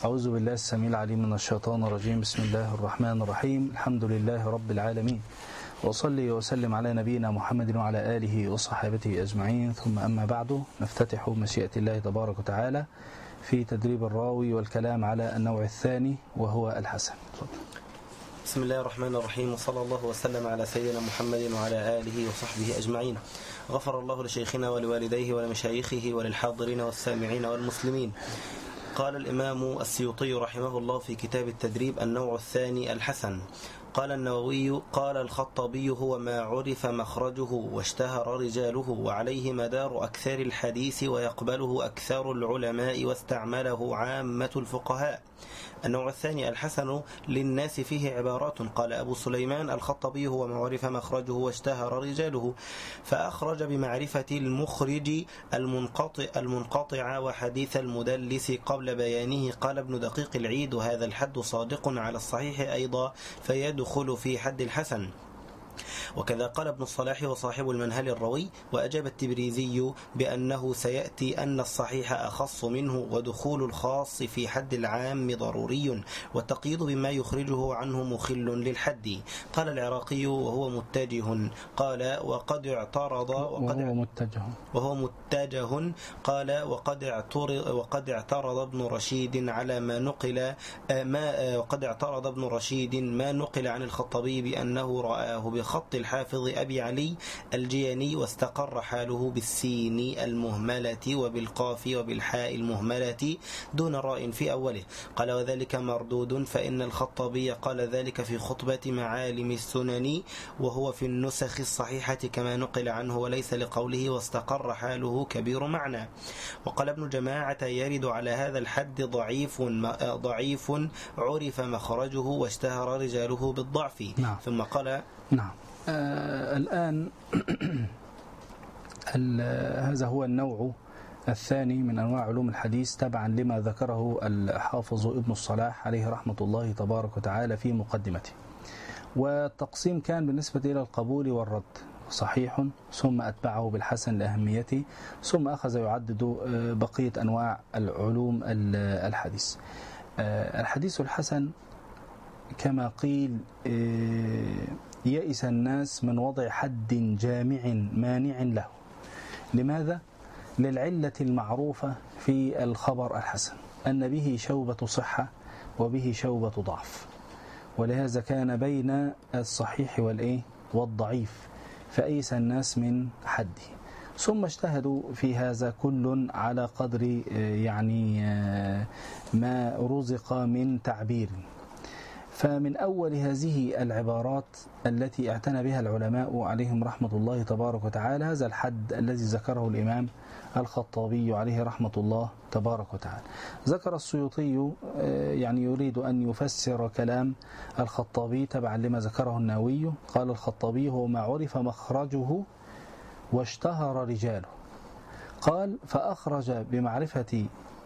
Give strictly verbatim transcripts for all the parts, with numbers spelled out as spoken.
أعوذ بالله السميع العليم من الشيطان الرجيم. بسم الله الرحمن الرحيم. الحمد لله رب العالمين، وصلي وسلم على نبينا محمد وعلى آله وصحابته أجمعين، ثم أما بعد، نفتتح مشيئة الله تبارك وتعالى في تدريب الراوي والكلام على النوع الثاني وهو الحسن. بسم الله الرحمن الرحيم، وصلى الله وسلم على سيدنا محمد وعلى آله وصحبه أجمعين. غفر الله لشيخنا ولوالديه ولمشايخه وللحاضرين والسامعين والمسلمين. قال الإمام السيوطي رحمه الله في كتاب التدريب: النوع الثاني الحسن. قال النووي: قال الخطابي: هو ما عرف مخرجه واشتهر رجاله، وعليه مدار أكثر الحديث، ويقبله أكثر العلماء، واستعمله عامة الفقهاء. النوع الثاني الحسن للناس فيه عبارات. قال أبو سليمان: الخطابي: هو ما عرف مخرجه واشتهر رجاله، فأخرج بمعرفة المخرج المنقطع, المنقطع وحديث المدلس قبل بيانه. قال ابن دقيق العيد: وهذا الحد صادق على الصحيح أيضا، فيدخل في حد الحسن. وكذا قال ابن الصلاح وصاحب المنهل الروي. وأجاب التبريزي بأنه سيأتي أن الصحيح أخص منه، ودخول الخاص في حد العام ضروري، والتقييد بما يخرجه عنه مخل للحد. قال العراقي وهو متجه، قال وقد اعترض وقد وهو متجه وهو متجه قال وقد اعترض وقد اعترض ابن رشيد على ما نقل ما وقد اعترض ابن رشيد ما نقل عن الخطابي بأنه رآه بخط الحافظ أبي علي الجياني، واستقر حاله بالسين المهملة وبالقاف وبالحاء المهملة دون راء في أوله. قال: وذلك مردود، فإن الخطابي قال ذلك في خطبة معالم السنن، وهو في النسخ الصحيحة كما نقل عنه، وليس لقوله واستقر حاله كبير معنى. وقال ابن جماعة: يرد على هذا الحد ضعيف ضعيف عرف مخرجه واشتهر رجاله بالضعف. نعم. ثم قال: نعم. آه الآن هذا هو النوع الثاني من أنواع علوم الحديث، تبعا لما ذكره الحافظ ابن الصلاح عليه رحمة الله تبارك وتعالى في مقدمته. والتقسيم كان بالنسبة إلى القبول والرد: صحيح، ثم أتبعه بالحسن لأهميته، ثم أخذ يعدد بقية أنواع العلوم الحديث. الحديث الحسن كما قيل يئس الناس من وضع حد جامع مانع له. لماذا؟ للعلة المعروفة في الخبر الحسن، أن به شوبة صحة وبه شوبة ضعف، ولهذا كان بين الصحيح والإيه والضعيف، فأيس الناس من حده. ثم اجتهدوا في هذا كل على قدر يعني ما رزق من تعبير. فمن أول هذه العبارات التي اعتنى بها العلماء عليهم رحمة الله تبارك وتعالى هذا الحد الذي ذكره الإمام الخطابي عليه رحمة الله تبارك وتعالى. ذكر السيوطي يعني يريد أن يفسر كلام الخطابي تبعا لما ذكره النووي. قال الخطابي: هو ما عرف مخرجه واشتهر رجاله. قال: فأخرج بمعرفة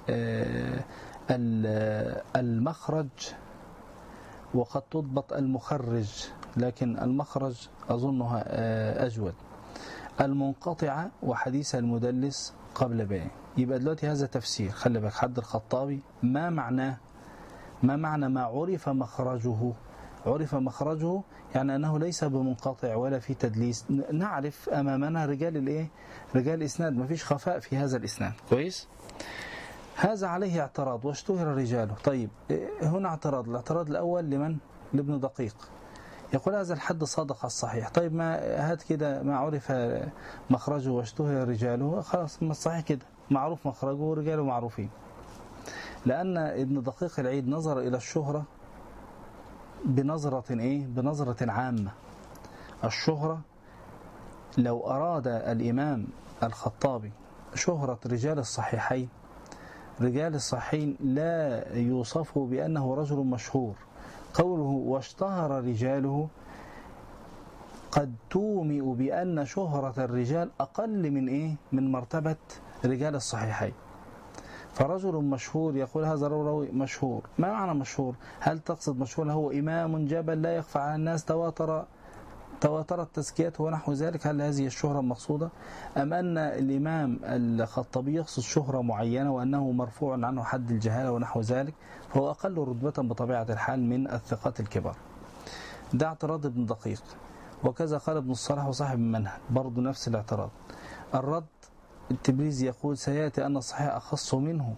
المخرج، وقد تضبط المخرج، لكن المخرج أظنها أجود، المنقطعة وحديث المدلس قبل بيان. يبقى دلوقتي هذا تفسير. خلي بالك حد الخطابي ما معناه ما معنى ما عرف مخرجه؟ عرف مخرجه يعني أنه ليس بمنقطع ولا في تدليس، نعرف أمامنا رجال الإيه رجال الإسناد، ما فيش خفاء في هذا الإسناد. كويس؟ هذا عليه اعتراض واشتهر رجاله. طيب هنا اعتراض. الاعتراض الأول لمن؟ لابن دقيق. يقول هذا الحد صادق على الصحيح. طيب ما هات كده ما عرف مخرجه واشتهر رجاله، خلاص ما الصحيح كده معروف مخرجه ورجاله معروفين. لأن ابن دقيق العيد نظر إلى الشهرة بنظرة إيه؟ بنظرة عامة. الشهرة لو أراد الإمام الخطابي شهرة رجال الصحيحين، رجال الصحيحين لا يوصفه بأنه رجل مشهور. قوله واشتهر رجاله قد تومئ بأن شهرة الرجال أقل من إيه؟ من مرتبة رجال الصحيحين. فرجل مشهور يقول هذا راوي مشهور. ما معنى مشهور؟ هل تقصد مشهور هو إمام جبل لا يخفى على الناس، تواتر تواترت تزكيته ونحو ذلك، هل هذه الشهرة المقصودة أم أن الإمام الخطابي يقصد شهرة معينة وأنه مرفوع عنه حد الجهالة ونحو ذلك، فهو أقل رتبة بطبيعة الحال من الثقات الكبار. ده اعتراض ابن دقيق، وكذا قال ابن الصلاح وصاحب المنهج برضو نفس الاعتراض. الرد التبريزي يقول سيأتي أن الصحيح أخص منه،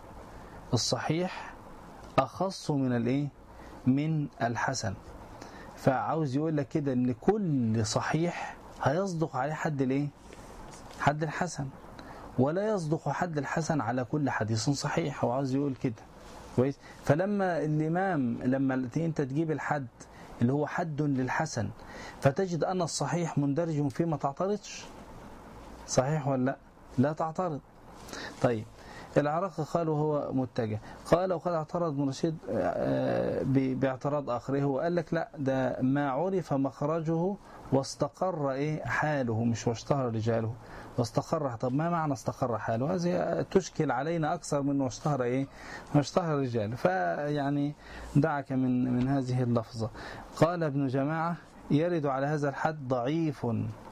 الصحيح أخص من الإيه؟ من الحسن. فعاوز يقول لك كده ان كل صحيح هيصدق عليه حد الايه؟ حد الحسن، ولا يصدق حد الحسن على كل حديث صحيح. هو عاوز يقول كده كويس. فلما الامام لما انت تجيب الحد اللي هو حد للحسن فتجد ان الصحيح مندرج فيه، ما تعترضش، صحيح ولا لا؟ لا تعترض. طيب العراقي قال وهو متجه، قال وقد اعترض ابن رشيد باعتراض آخر، هو قال لك لا، ده ما عرف مخرجه واستقر ايه حاله، مش واشتهر رجاله واستقر. طب ما معنى استقر حاله؟ هذه تشكل علينا أكثر من واشتهر ايه واشتهر رجاله، فيعني دعك من من هذه اللفظة. قال ابن جماعة يرد على هذا الحد ضعيف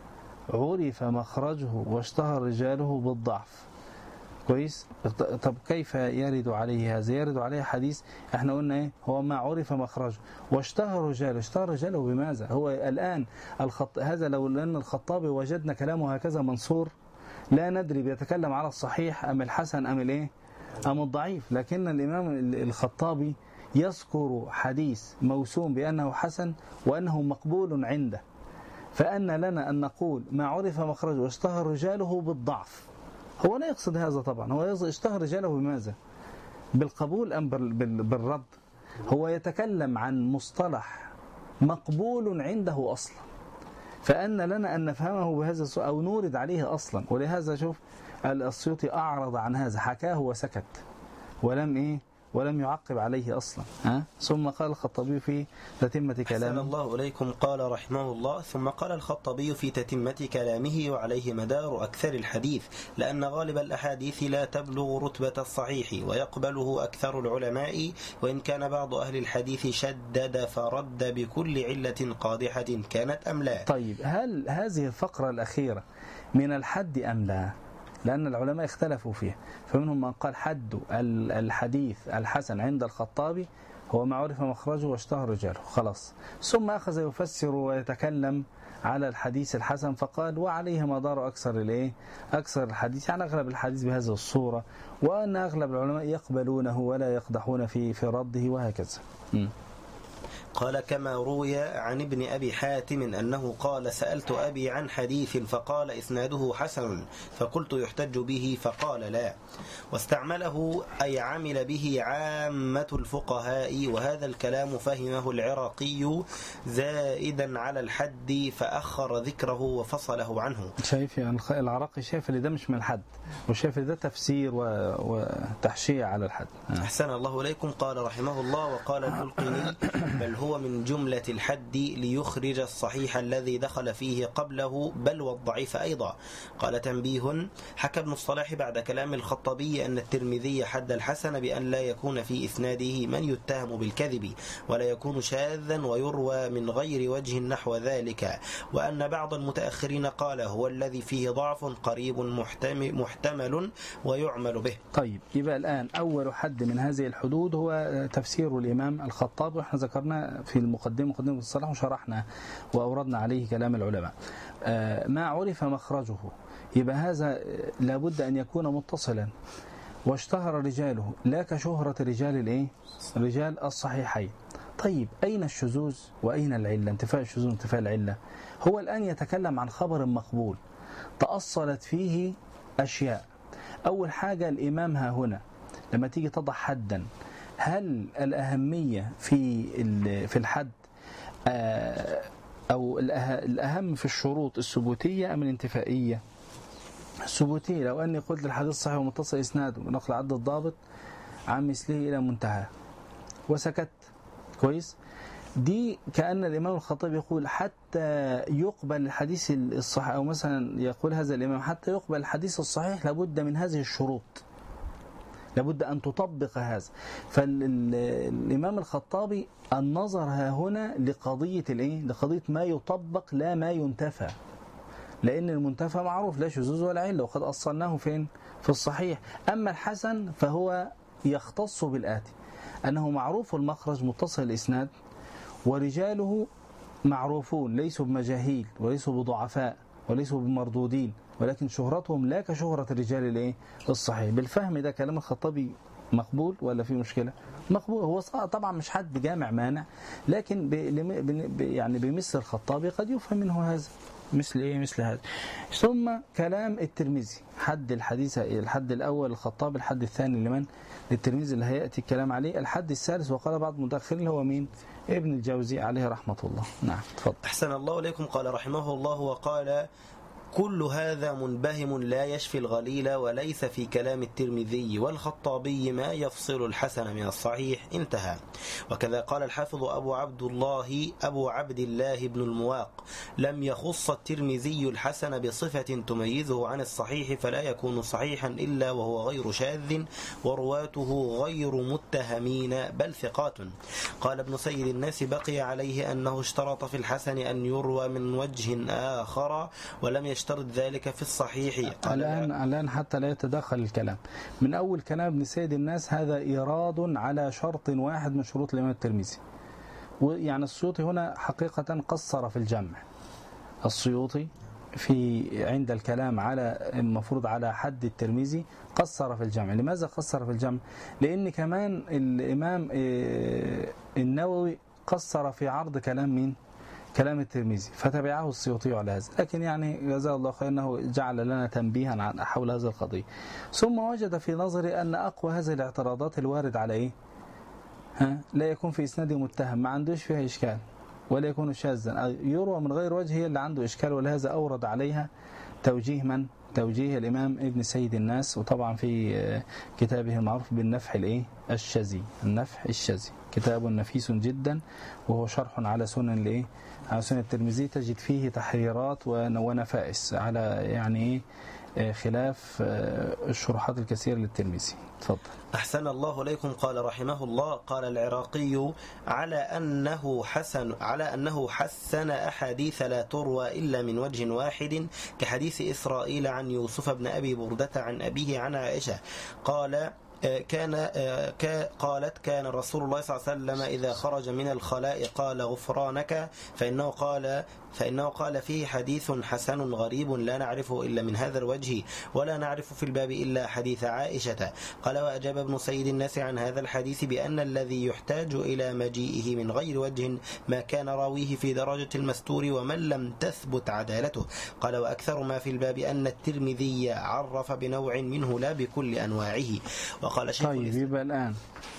عرف مخرجه واشتهر رجاله بالضعف. كويس. طب كيف يرد عليه هذا؟ يرد عليه حديث احنا قلنا ايه؟ هو ما عرف مخرجه واشتهر رجاله. اشتهر رجاله بماذا؟ هو الآن الخط... هذا لو لأن الخطابي وجدنا كلامه هكذا منصور لا ندري بيتكلم على الصحيح أم الحسن أم الايه أم الضعيف. لكن الإمام الخطابي يذكر حديث موسوم بأنه حسن وأنه مقبول عنده، فأن لنا أن نقول ما عرف مخرجه واشتهر رجاله بالضعف. هو لا يقصد هذا طبعا، هو اشتهر رجاله بماذا؟ بالقبول أم بالرد؟ هو يتكلم عن مصطلح مقبول عنده أصلا، فأن لنا أن نفهمه بهذا السؤال أو نورد عليه أصلا. ولهذا شوف السيوطي أعرض عن هذا، حكاه وسكت ولم إيه ولم يعقب عليه أصلا. ها؟ ثم قال الخطابي في تتمة كلامه. أحسن الله إليكم. قال رحمه الله: ثم قال الخطابي في تتمة كلامه وعليه مدار أكثر الحديث، لأن غالب الأحاديث لا تبلغ رتبة الصحيح ويقبله أكثر العلماء، وإن كان بعض أهل الحديث شدد فرد بكل علة قادحة كانت أم لا. طيب هل هذه الفقرة الأخيرة من الحد أم لا؟ لأن العلماء اختلفوا فيها، فمنهم من قال حد الحديث الحسن عند الخطابي هو ما عرف مخرجه واشتهر رجاله خلاص، ثم أخذ يفسر ويتكلم على الحديث الحسن فقال وعليه مدار أكثر الايه أكثر الحديث، يعني أغلب الحديث بهذه الصورة، وأن أغلب العلماء يقبلونه ولا يقدحون في في رده وهكذا. م. قال: كما روي عن ابن أبي حاتم أنه قال: سألت أبي عن حديث فقال إسناده حسن، فقلت يحتج به فقال لا، واستعمله أي عمل به عامة الفقهاء، وهذا الكلام فهمه العراقي زائدا على الحد فأخر ذكره وفصله عنه. شايف يعني العراقي شايف اللي ده مش من الحد، وشايف ده تفسير وتحشية على الحد. أحسن الله إليكم. قال رحمه الله: وقال البلقيني: بل هو من جملة الحد ليخرج الصحيح الذي دخل فيه قبله، بل والضعيف أيضا. قال: تنبيه: حكى ابن الصلاح بعد كلام الخطابي أن الترمذي حد الحسن بأن لا يكون في إسناده من يتهم بالكذب، ولا يكون شاذا ويروى من غير وجه نحو ذلك، وأن بعض المتأخرين قال هو الذي فيه ضعف قريب محتمل ويعمل به. طيب يبقى الآن أول حد من هذه الحدود هو تفسير الإمام الخطابي، وإحنا ذكرنا في المقدمة مقدمة الصلاح وشرحنا وأوردنا عليه كلام العلماء. ما عرف مخرجه يبقى هذا لابد أن يكون متصلا واشتهر رجاله لا كشهرة رجال الايه رجال الصحيحين. طيب أين الشذوذ وأين العلة؟ انتفاء الشذوذ وانتفاء العلة. هو الآن يتكلم عن خبر مقبول تأصلت فيه أشياء. أول حاجة الإمام ها هنا لما تيجي تضع حدا، هل الأهمية في في الحد أو الأهم في الشروط الثبوتية أم الانتفائية؟ الثبوتية. لو أني قلت الحديث صحيح ومتصل إسناده بنقل عد الضابط عن مثله إلى منتهى وسكت كويس، دي كأن الإمام الخطيب يقول حتى يقبل الحديث الصحيح، أو مثلا يقول هذا الإمام حتى يقبل الحديث الصحيح لابد من هذه الشروط. لابد أن تطبق هذا. فالإمام الخطابي النظر ها هنا لقضية الإيه؟ لقضية ما يطبق لا ما ينتفى، لأن المنتفى معروف لا شذوذ ولا علة وقد أصلناه فين؟ في الصحيح. أما الحسن فهو يختص بالآتي: أنه معروف المخرج متصل الإسناد ورجاله معروفون ليسوا بمجاهيل وليسوا بضعفاء وليسوا بمردودين، ولكن شهرتهم لا كشهرة الرجال الايه الصحيح. بالفهم ده كلام الخطابي مقبول ولا في مشكلة؟ مقبول. هو طبعا مش حد بجامع مانع، لكن ب يعني بمثل الخطابي قد يفهم منه هذا مثل ايه مثل هذا. ثم كلام الترمذي، حد الحديث الحد الاول الخطابي، الحد الثاني لمن؟ للترمذي اللي هياتي الكلام عليه، الحد الثالث وقال بعض المتاخرين هو مين؟ ابن الجوزي عليه رحمه الله. نعم تفضل. احسن الله اليكم. قال رحمه الله: وقال: كل هذا منبهم لا يشفي الغليل، وليس في كلام الترمذي والخطابي ما يفصل الحسن من الصحيح. انتهى. وكذا قال الحافظ أبو عبد الله أبو عبد الله بن المواق: لم يخص الترمذي الحسن بصفة تميزه عن الصحيح، فلا يكون صحيحا إلا وهو غير شاذ ورواته غير متهمين بل ثقات. قال ابن سيد الناس: بقي عليه أنه اشترط في الحسن أن يروى من وجه آخر ولم يشترط اشترط ذلك في الصحيح. الآن الآن حتى لا يتدخل الكلام من أول كلام ابن سيد الناس، هذا إيراد على شرط واحد من شروط الإمام الترمذي. ويعني السيوطي هنا حقيقة قصر في الجمع. السيوطي في عند الكلام على المفروض على حد الترمذي قصر في الجمع. لماذا قصر في الجمع؟ لأن كمان الإمام النووي قصر في عرض كلام مين؟ كلام الترمذي، فتبعه السيوطي على هذا. لكن يعني جزاه الله خير أنه جعل لنا تنبيها عن حول هذه القضية. ثم وجد في نظري أن أقوى هذه الاعتراضات الوارد على إيه؟ ها؟ لا يكون في إسناده متهم، ما عندوش فيها إشكال، ولا يكون شاذا، يروى من غير وجه هي اللي عنده إشكال، ولهذا أورد عليها توجيه من؟ توجيه الإمام ابن سيد الناس. وطبعا في كتابه المعروف بالنفح الإيه؟ الشاذي، النفح الشاذي كتاب نفيس جدا، وهو شرح على سنن الإيه؟ على سنن الترمذي، تجد فيه تحريرات ونفائس على يعني إيه خلاف الشروحات الكثيرة للترمذي. تفضل. أحسن الله إليكم. قال رحمه الله: قال العراقي: على أنه حسن على أنه حسن أحاديث لا تروى إلا من وجه واحد، كحديث إسرائيل عن يوسف بن أبي بردة عن أبيه عن عائشة قال كان قالت: كان رسول الله صلى الله عليه وسلم إذا خرج من الخلاء قال غفرانك، فإنه قال فإنه قال فيه حديث حسن غريب لا نعرفه إلا من هذا الوجه، ولا نعرف في الباب إلا حديث عائشة. قال: وأجاب ابن سيد الناس عن هذا الحديث بأن الذي يحتاج إلى مجيئه من غير وجه ما كان راويه في درجة المستور ومن لم تثبت عدالته. قال: وأكثر ما في الباب أن الترمذي عرف بنوع منه لا بكل أنواعه. وقال شيخ طيب يبقى الآن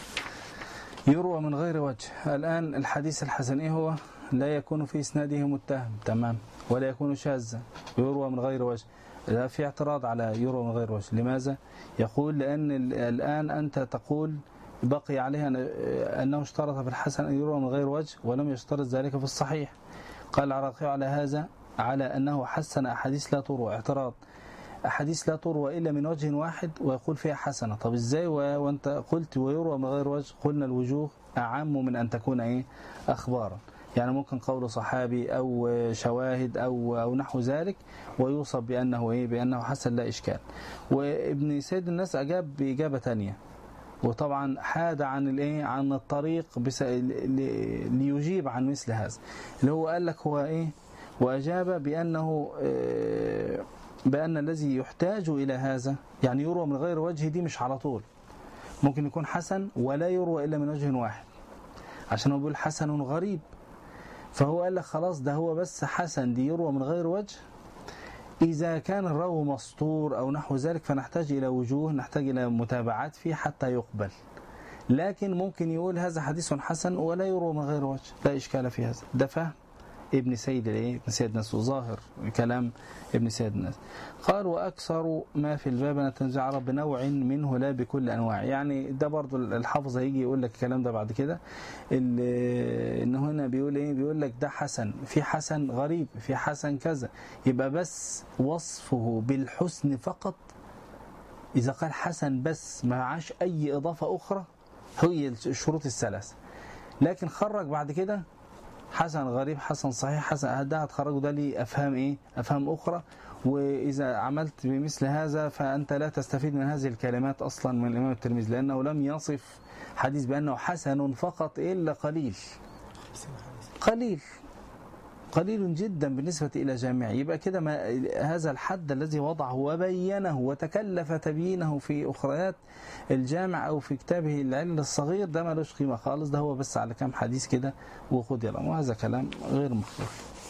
يروى من غير وجه. الآن الحديث الحسن إيه هو؟ لا يكون في إسناده متهم، تمام، ولا يكون شاذا، يروى من غير وجه. لا في اعتراض على يروى من غير وجه. لماذا؟ يقول لأن الآن أنت تقول بقي عليه أنه اشترط في الحسن أن يروى من غير وجه ولم يشترط ذلك في الصحيح. قال العراقي على هذا على أنه حسن أحاديث لا تروى. اعتراض: أحاديث لا تروى إلا من وجه واحد ويقول فيها حسنة. طب إزاي وأنت قلت ويروى من غير وجه؟ قلنا الوجوه أعم من أن تكون إيه؟ أخبارا. يعني ممكن قول صحابي أو شواهد أو أو نحو ذلك ويوصف بأنه إيه؟ بأنه حسن لا إشكال. وابن سيد الناس أجاب بإجابة تانية، وطبعا حاد عن الإيه؟ عن الطريق بس ليجيب عن مثل هذا، اللي هو قال لك هو إيه؟ وأجاب بأنه إيه؟ بأن الذي يحتاج إلى هذا يعني يروى من غير وجه، دي مش على طول، ممكن يكون حسن ولا يروى إلا من وجه واحد، عشان هو بيقول حسن غريب. فهو قال لك خلاص ده هو بس حسن دي يروى من غير وجه. إذا كان الراوي مسطور أو نحو ذلك فنحتاج إلى وجوه، نحتاج إلى متابعات فيه حتى يقبل. لكن ممكن يقول هذا حديث حسن ولا يروى من غير وجه، لا إشكال في هذا. ده فهم ابن سيد الايه ابن سيد الناس، وظاهر كلام ابن سيد الناس. قال: واكثر ما في الباب ان التنزيع عرب بنوع منه لا بكل انواع. يعني ده برضو الحافظ هيجي يقول لك الكلام ده بعد كده، ان هنا بيقول ايه؟ بيقول لك ده حسن، في حسن غريب، في حسن كذا. يبقى بس وصفه بالحسن فقط إذا قال حسن بس ما معاش أي إضافة أخرى هي الشروط الثلاثة، لكن خرج بعد كده حسن غريب حسن صحيح حسن، ده هتخرجه ده لي أفهام إيه؟ أفهام أخرى. وإذا عملت بمثل هذا فأنت لا تستفيد من هذه الكلمات أصلا من الإمام الترمذي، لأنه لم يصف حديث بأنه حسن فقط إلا قليل قليل قليل جدا بالنسبة إلى جامعه. يبقى كده ما هذا الحد الذي وضعه وبينه وتكلف تبيينه في أخريات الجامع أو في كتابه العلل الصغير ده ملوش قيمة خالص، ده هو بس على كام حديث كده وخد يلا، وهذا كلام غير مخلوق.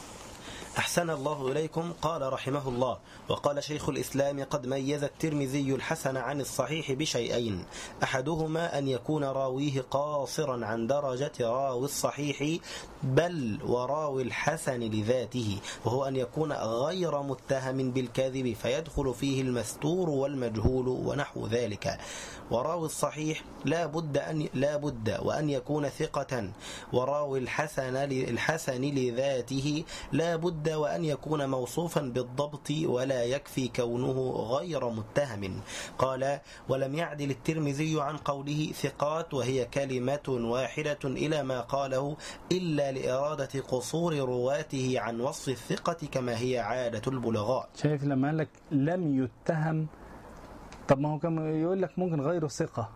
أحسن الله إليكم. قال رحمه الله: وقال شيخ الإسلام: قد ميز الترمذي الحسن عن الصحيح بشيئين، أحدهما أن يكون راويه قاصرا عن درجة راوي الصحيح بل وراوي الحسن لذاته، وهو أن يكون غير متهم بالكذب فيدخل فيه المستور والمجهول ونحو ذلك. وراوي الصحيح لا بد أن لا بد وأن يكون ثقة، وراوي الحسن الحسن لذاته لا بد وأن يكون موصوفا بالضبط ولا يكفي كونه غير متهم. قال: ولم يعدل الترمذي عن قوله ثقات وهي كلمة واحدة إلى ما قاله إلا لإرادة قصور رواته عن وصف الثقة كما هي عادة البلغاء. شايف لما قال لك لم يتهم، طب ما هو كان يقول لك ممكن غير ثقة،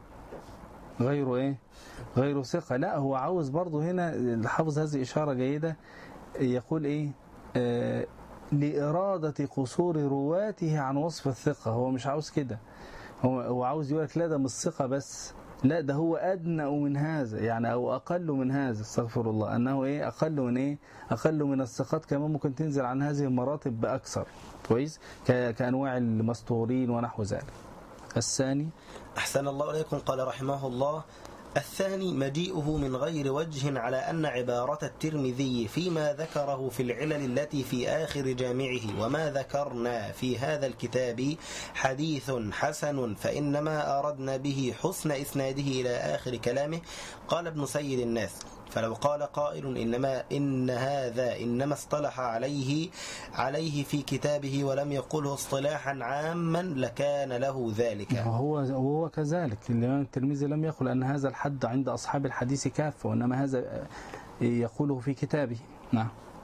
غيره ايه غير ثقة، لا هو عاوز برضه هنا الحافظ هذه إشارة جيدة، يقول ايه آه لإرادة قصور رواته عن وصف الثقة. هو مش عاوز كده، هو, هو عاوز يقول لك لا ده مش ثقة بس، لا ده هو أدنى من هذا يعني أو أقل من هذا، استغفر الله، أنه إيه أقل من إيه أقل من الثقات، كمان ممكن تنزل عن هذه المراتب بأكثر، كويس، كأنواع المستورين ونحو ذلك. الثاني: أحسن الله إليكم. قال رحمه الله: الثاني مجيئه من غير وجه على أن عبارة الترمذي فيما ذكره في العلل التي في آخر جامعه وما ذكرنا في هذا الكتاب حديث حسن فإنما أردنا به حسن إسناده إلى آخر كلامه. قال ابن سيد الناس: فلو قال قائل إنما إن هذا إنما اصطلح عليه عليه في كتابه ولم يقله اصطلاحا عاما لكان له ذلك. هو هو كذلك الإمام الترمذي لم يقل أن هذا الحد عند أصحاب الحديث كافة، وإنما هذا يقوله في كتابه. نعم.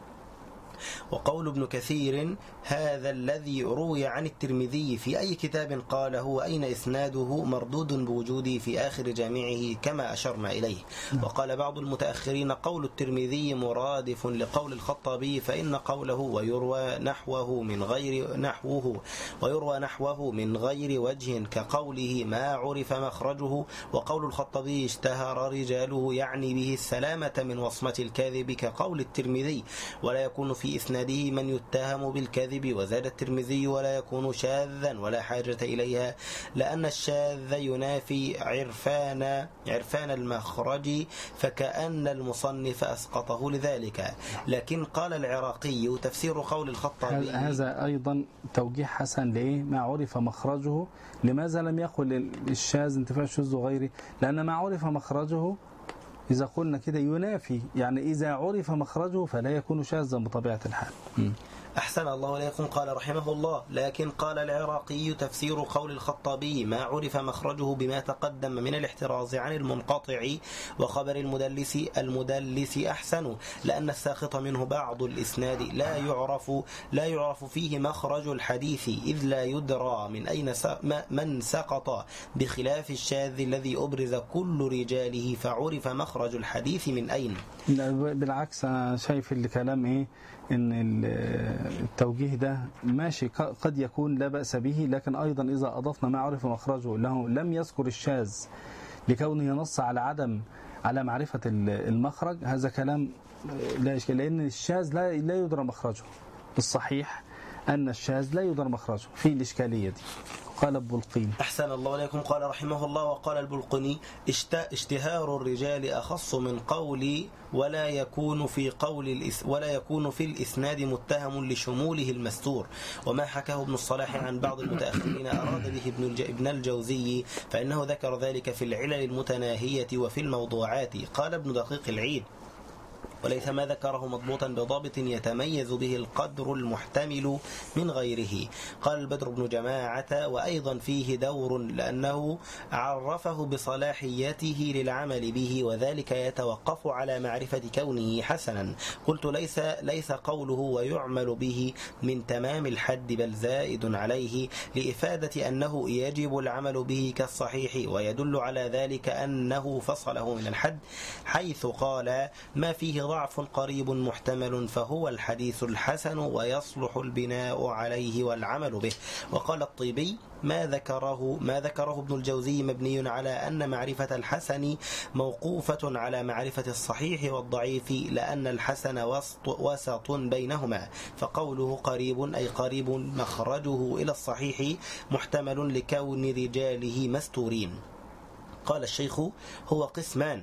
وقول ابن كثير: هذا الذي روي عن الترمذي في أي كتاب قاله وأين إسناده مردود بوجوده في آخر جامعه كما أشرنا إليه. وقال بعض المتأخرين: قول الترمذي مرادف لقول الخطابي، فإن قوله ويروى نحوه من غير نحوه ويروى نحوه من غير وجه كقوله ما عرف مخرجه. وقول الخطابي اشتهر رجاله يعني به السلامة من وصمة الكاذب كقول الترمذي، ولا يكون في إسناده من يتهم بالكذب. وزاد الترمذي: ولا يكون شاذا ولا حاجة إليها، لأن الشاذ ينافي عرفان عرفان المخرج، فكأن المصنف أسقطه لذلك. لكن قال العراقي: تفسير قول الخطابي هذا أيضا توجيه حسن لإيه ما عرف مخرجه. لماذا لم يقل الشاذ انتفاع الشذ وغيره؟ لأن ما عرف مخرجه إذا قلنا كده ينافي، يعني إذا عرف مخرجه فلا يكون شاذا بطبيعة الحال. م. أحسن الله إليكم. قال رحمه الله: لكن قال العراقي: تفسير قول الخطابي ما عرف مخرجه بما تقدم من الاحتراز عن المنقطع وخبر المدلس المدلس أحسن، لأن الساقط منه بعض الإسناد لا يعرف لا يعرف فيه مخرج الحديث، إذ لا يدرى من أين من سقط، بخلاف الشاذ الذي أبرز كل رجاله فعرف مخرج الحديث من أين. بالعكس أنا شايف الكلام إيه إن التوجيه ده ماشي قد يكون لا بأس به، لكن أيضا إذا أضفنا ما عرف مخرجه له لم يذكر الشاذ لكونه ينص على عدم على معرفة المخرج، هذا كلام لا إشكال، لأن الشاذ لا لا يدرى مخرجه. الصحيح أن الشاذ لا يدرى مخرجه في الإشكالية دي. قال البلقيني: أحسن الله إليكم. قال رحمه الله: وقال البلقيني: اشتهار الرجال أخص من قولي ولا يكون في قول الإس ولا يكون في الإسناد متهم لشموله المستور. وما حكاه ابن الصلاح عن بعض المتأخرين أراد به ابن ابن الجوزي، فإنه ذكر ذلك في العلل المتناهية وفي الموضوعات. قال ابن دقيق العيد: وليس ما ذكره مضبوطا بضابط يتميز به القدر المحتمل من غيره. قال البدر بن جماعة: وأيضا فيه دور لأنه عرفه بصلاحيته للعمل به، وذلك يتوقف على معرفة كونه حسنا. قلت: ليس ليس قوله ويعمل به من تمام الحد، بل زائد عليه لإفادة أنه يجب العمل به كالصحيح، ويدل على ذلك أنه فصله من الحد حيث قال: ما فيه ضعف قريب محتمل فهو الحديث الحسن ويصلح البناء عليه والعمل به. وقال الطيبي: ما ذكره ما ذكره ابن الجوزي مبني على أن معرفة الحسن موقوفة على معرفة الصحيح والضعيف، لأن الحسن وسط, وسط بينهما، فقوله قريب أي قريب مخرجه إلى الصحيح محتمل لكون رجاله مستورين. قال الشيخ: هو قسمان،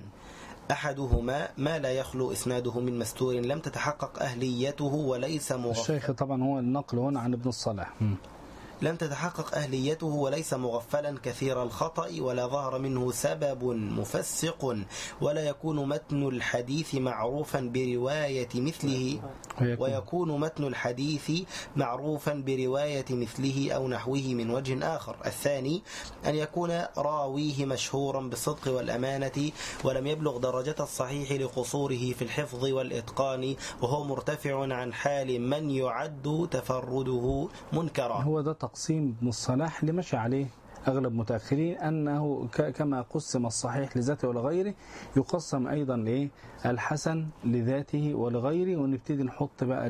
أحدهما ما لا يخلو إسناده من مستور لم تتحقق أهليته وليس مغفلا. الشيخ طبعا هو النقل هنا عن ابن الصلاح. لم تتحقق أهليته وليس مغفلا كثير الخطأ، ولا ظهر منه سبب مفسق، ولا يكون متن الحديث معروفا برواية مثله ويكون متن الحديث معروفا برواية مثله أو نحوه من وجه آخر. الثاني أن يكون راويه مشهورا بالصدق والأمانة، ولم يبلغ درجة الصحيح لقصوره في الحفظ والإتقان، وهو مرتفع عن حال من يعد تفرده منكرا. هو ده تقسيم ابن الصلاح اللي مشى عليه أغلب متأخرين، أنه كما قسم الصحيح لذاته ولغيره يقسم أيضا ليه الحسن لذاته ولغيره، ونبتدي نحط بقى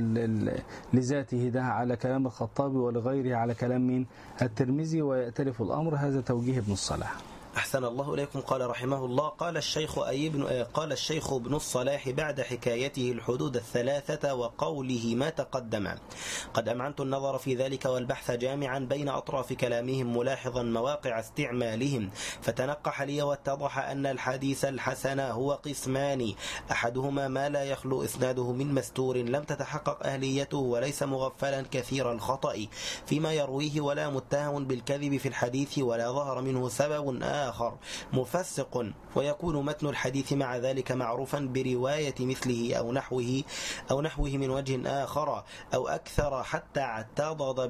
لذاته ده على كلام الخطابي ولغيره على كلام من الترمذي، ويأتلف الأمر. هذا توجيه ابن الصلاح. أحسن الله إليكم. قال رحمه الله: قال الشيخ أي ابن قال الشيخ ابن الصلاح بعد حكايته الحدود الثلاثة وقوله ما تقدم: قد أمعنت النظر في ذلك والبحث جامعا بين أطراف كلامهم ملاحظا مواقع استعمالهم، فتنقح لي واتضح أن الحديث الحسن هو قسمان: أحدهما ما لا يخلو إسناده من مستور لم تتحقق أهليته وليس مغفلا كثير الخطأ فيما يرويه، ولا متهم بالكذب في الحديث، ولا ظهر منه سبب آخر آخر مفسق، ويكون متن الحديث مع ذلك معروفا برواية مثله أو نحوه أو نحوه من وجه آخر أو أكثر، حتى اعتضد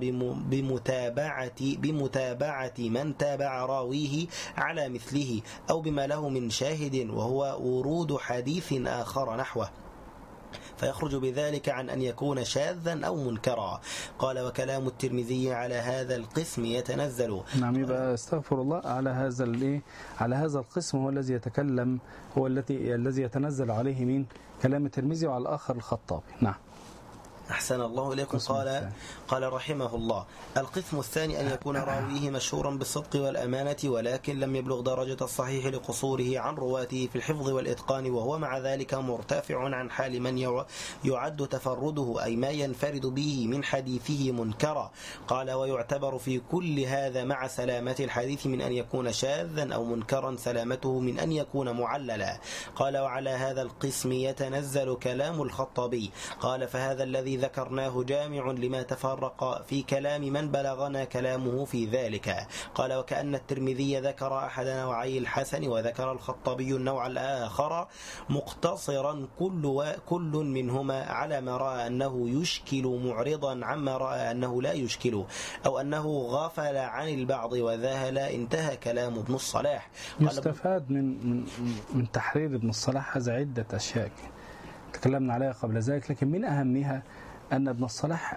بمتابعة بمتابعة من تابع راويه على مثله، أو بما له من شاهد، وهو ورود حديث آخر نحوه، فيخرج بذلك عن أن يكون شاذا أو منكرا. قال: وكلام الترمذي على هذا القسم يتنزل. نعم، يبقى استغفر الله على هذا الايه على هذا القسم هو الذي يتكلم هو الذي الذي يتنزل عليه من كلام الترمذي، وعلى الآخر الخطابي. نعم. أحسن الله إليكم. قال قال رحمه الله: القسم الثاني أن يكون راويه مشهورا بالصدق والأمانة، ولكن لم يبلغ درجة الصحيح لقصوره عن رواته في الحفظ والإتقان، وهو مع ذلك مرتفع عن حال من يعد تفرده أي ما ينفرد به من حديثه منكرا. قال: ويعتبر في كل هذا مع سلامة الحديث من أن يكون شاذا أو منكرا سلامته من أن يكون معللا. قال: وعلى هذا القسم يتنزل كلام الخطابي. قال: فهذا الذي ذكرناه جامع لما تفرق في كلام من بلغنا كلامه في ذلك. قال: وكأن الترمذي ذكر أحد نوعي الحسن وذكر الخطابي النوع الآخر مقتصرا كل, و... كل منهما على ما رأى أنه يشكل معرضا عما رأى أنه لا يشكل، أو أنه غفل عن البعض وذهل. انتهى كلام ابن الصلاح. يستفاد من, من, من تحرير ابن الصلاح هذا عدة أشياء تكلمنا عليها قبل ذلك، لكن من أهمها أن ابن الصلاح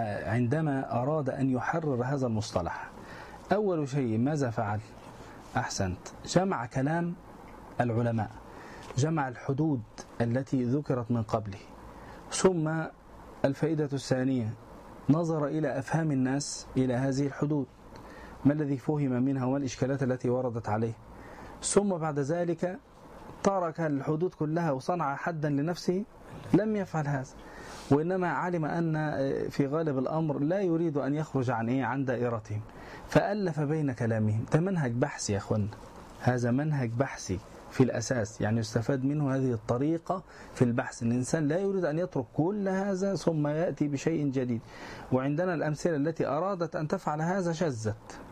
عندما أراد أن يحرر هذا المصطلح أول شيء ماذا فعل؟ أحسنت، جمع كلام العلماء، جمع الحدود التي ذكرت من قبله، ثم الفائدة الثانية نظر إلى أفهام الناس إلى هذه الحدود، ما الذي فهم منها وما الإشكالات التي وردت عليه، ثم بعد ذلك ترك الحدود كلها وصنع حدا لنفسه. لم يفعل هذا، وإنما علم أن في غالب الأمر لا يريد أن يخرج عن إيه عن دائرتهم، فألف بين كلامهم. ده منهج بحثي يا أخوانا، هذا منهج بحثي في الأساس، يعني يستفاد منه هذه الطريقة في البحث. الإنسان لا يريد أن يترك كل هذا ثم يأتي بشيء جديد. وعندنا الأمثلة التي أرادت أن تفعل هذا شذت،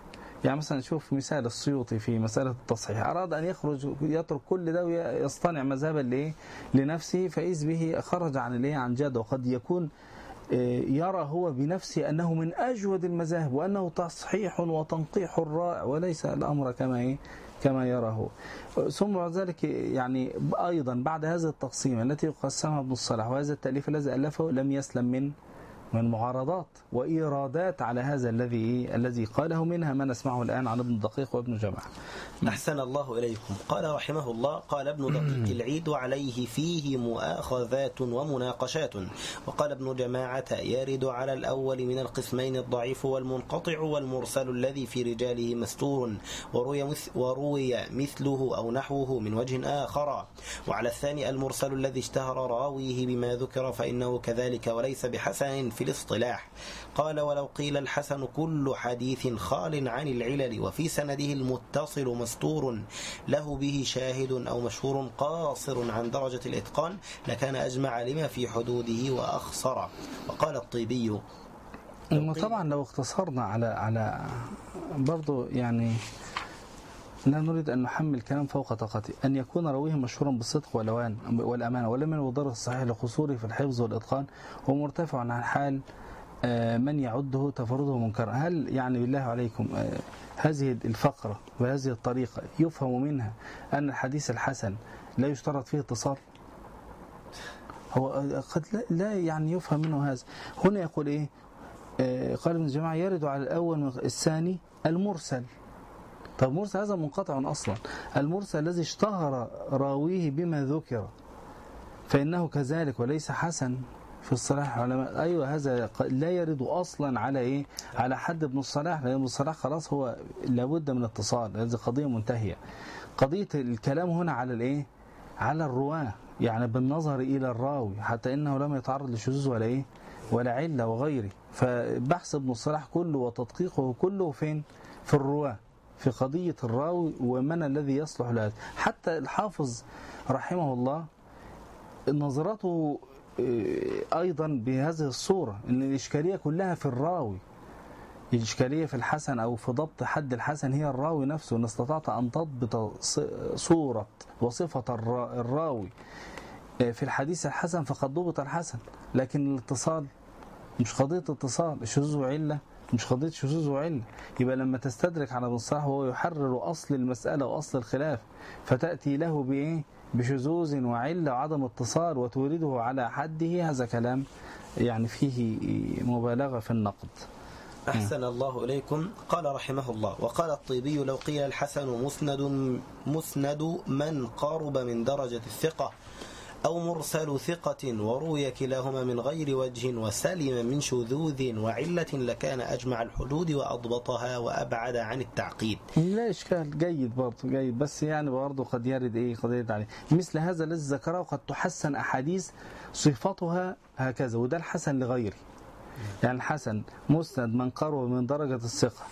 يعني مثلا شوف مثال السيوطي في مسألة التصحيح، أراد أن يخرج يترك كل ده ويصطنع مذهبا لإيه لنفسه، فإذ به خرج عن الإيه عن جاد، وقد يكون يرى هو بنفسه أنه من أجود المذاهب وأنه تصحيح وتنقيح رائع، وليس الأمر كما إيه كما يراه. ثم بعد ذلك يعني أيضا بعد هذه التقسيمة التي يقسمها ابن الصلاح وهذا التأليف الذي ألفه لم يسلم من من معارضات وإيرادات على هذا الذي الذي قاله، منها ما نسمعه الآن عن ابن الدقيق وابن جماعة. أحسن الله إليكم. قال رحمه الله: قال ابن دقيق العيد: وعليه فيه مؤاخذات ومناقشات. وقال ابن جماعة: يرد على الأول من القسمين الضعيف والمنقطع والمرسل الذي في رجاله مستور وروي, مث وروي مثله أو نحوه من وجه آخر. وعلى الثاني المرسل الذي اشتهر راويه بما ذكر فإنه كذلك وليس بحسن في الاصطلاح. قال: ولو قيل الحسن كل حديث خال عن العلل وفي سنده المتصل مستور له به شاهد أو مشهور قاصر عن درجة الإتقان لكان أجمع لما في حدوده وأخصر. وقال الطيبي: طبعا لو اختصرنا على على برضو يعني لا نريد أن نحمل كلام فوق طاقته، أن يكون راويه مشهورا بالصدق والأوان والأمانة ولم يضر الصحيح لقصوره في الحفظ والإتقان ومرتفع عن حال من يعده تفرده منكرا. هل يعني بالله عليكم هذه الفقرة وهذه الطريقة يفهم منها أن الحديث الحسن لا يشترط فيه اتصال؟ هو قد لا يعني يفهم منه هذا. هنا يقول إيه؟ قال ابن جماعة: يرد على الأول الثاني المرسل. طب مرسل هذا منقطع أصلا، المرسل الذي اشتهر راويه بما ذكر فإنه كذلك وليس حسن في الصلاح العلماء. أيوة هذا لا يرد أصلا على إيه على حد ابن الصلاح، لأن ابن الصلاح خلاص هو لابد من اتصال، هذه قضية منتهية. قضية الكلام هنا على الإيه على الرواة، يعني بالنظر إلى الراوي حتى إنه لم يتعرض لشذوذ ولا إيه ولا علة وغيره. فبحث ابن الصلاح كله وتدقيقه كله فين؟ في الرواة، في قضية الراوي ومن الذي يصلح لهذا. حتى الحافظ رحمه الله نظرته أيضا بهذه الصورة، أن الإشكالية كلها في الراوي، الإشكالية في الحسن أو في ضبط حد الحسن هي الراوي نفسه. إن استطعت أن تضبط صورة وصفة الراوي في الحديث الحسن فقد ضبط الحسن. لكن الاتصال مش قضية اتصال، الشذوذ وعلة مش قضية شذوذ وعلة. يبقى لما تستدرك على ابن الصلاح وهو يحرر أصل المسألة وأصل الخلاف فتأتي له بإيه بشذوذ وعلة وعدم اتصال وتورده على حده، هذا كلام يعني فيه مبالغة في النقد. أحسن الله إليكم. قال رحمه الله: وقال الطيبي: لو قيل الحسن مسند مسند من قارب من درجة الثقة أو مرسل ثقة وروي كلاهما من غير وجه وسلم من شذوذ وعلة لكان أجمع الحدود وأضبطها وأبعد عن التعقيد. لا إشكال، جيد برضه جيد، بس يعني برضه قد يرد إيه قد يرد عليه مثل هذا الذي ذكره. قد تحسن أحاديث صفتها هكذا وده الحسن لغيره. يعني الحسن مسند من قرب من درجة الثقة،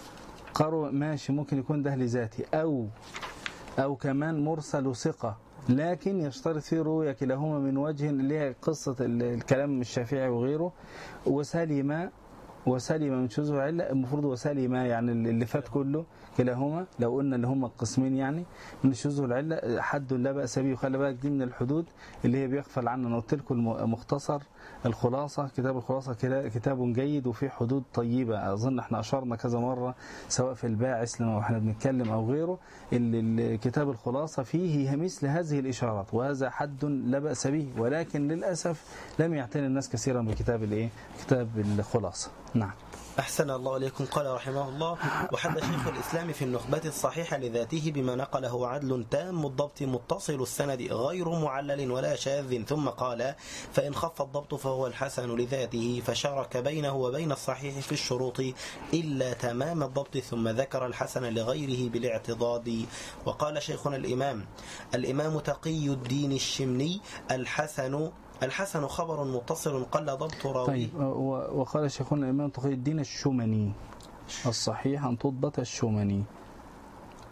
قرب ماشي ممكن يكون ده لذاته، أو أو كمان مرسل ثقة لكن يشترط فيه رؤية كلاهما من وجه، اللي هي قصة الكلام الشافعي وغيره. وسلم وسلم من شذوذ وعلة، المفروض وسلم يعني اللي فات كله كلاهما، لو قلنا اللي هم القسمين يعني من الشذوذ والعلة حد لا بأس به. وخلي بالك دي من الحدود اللي هي بيغفل عنها. انا قلت لكم مختصر الخلاصة، كتاب الخلاصة كتاب جيد وفيه حدود طيبة. أظن احنا أشرنا كذا مرة سواء في الباعث لما احنا بنتكلم أو غيره، اللي كتاب الخلاصة فيه مثل هذه الإشارات، وهذا حد لا بأس به. ولكن للأسف لم يعتني الناس كثيرا بكتاب الايه كتاب الخلاصة. نعم. أحسن الله إليكم. قال رحمه الله: وحد شيخ الإسلام في النخبة الصحيح لذاته بما نقله عدل تام الضبط متصل السند غير معلل ولا شاذ، ثم قال: فإن خف الضبط فهو الحسن لذاته، فشارك بينه وبين الصحيح في الشروط إلا تمام الضبط، ثم ذكر الحسن لغيره بالاعتضاد. وقال شيخنا الإمام الإمام تقي الدين الشمني: الحسن الحسن خبر متصل قل ضبط راويه. طيب، وقال شيخنا الإمام تقي الدين الشمني: الصحيح أن تضبط الشمني.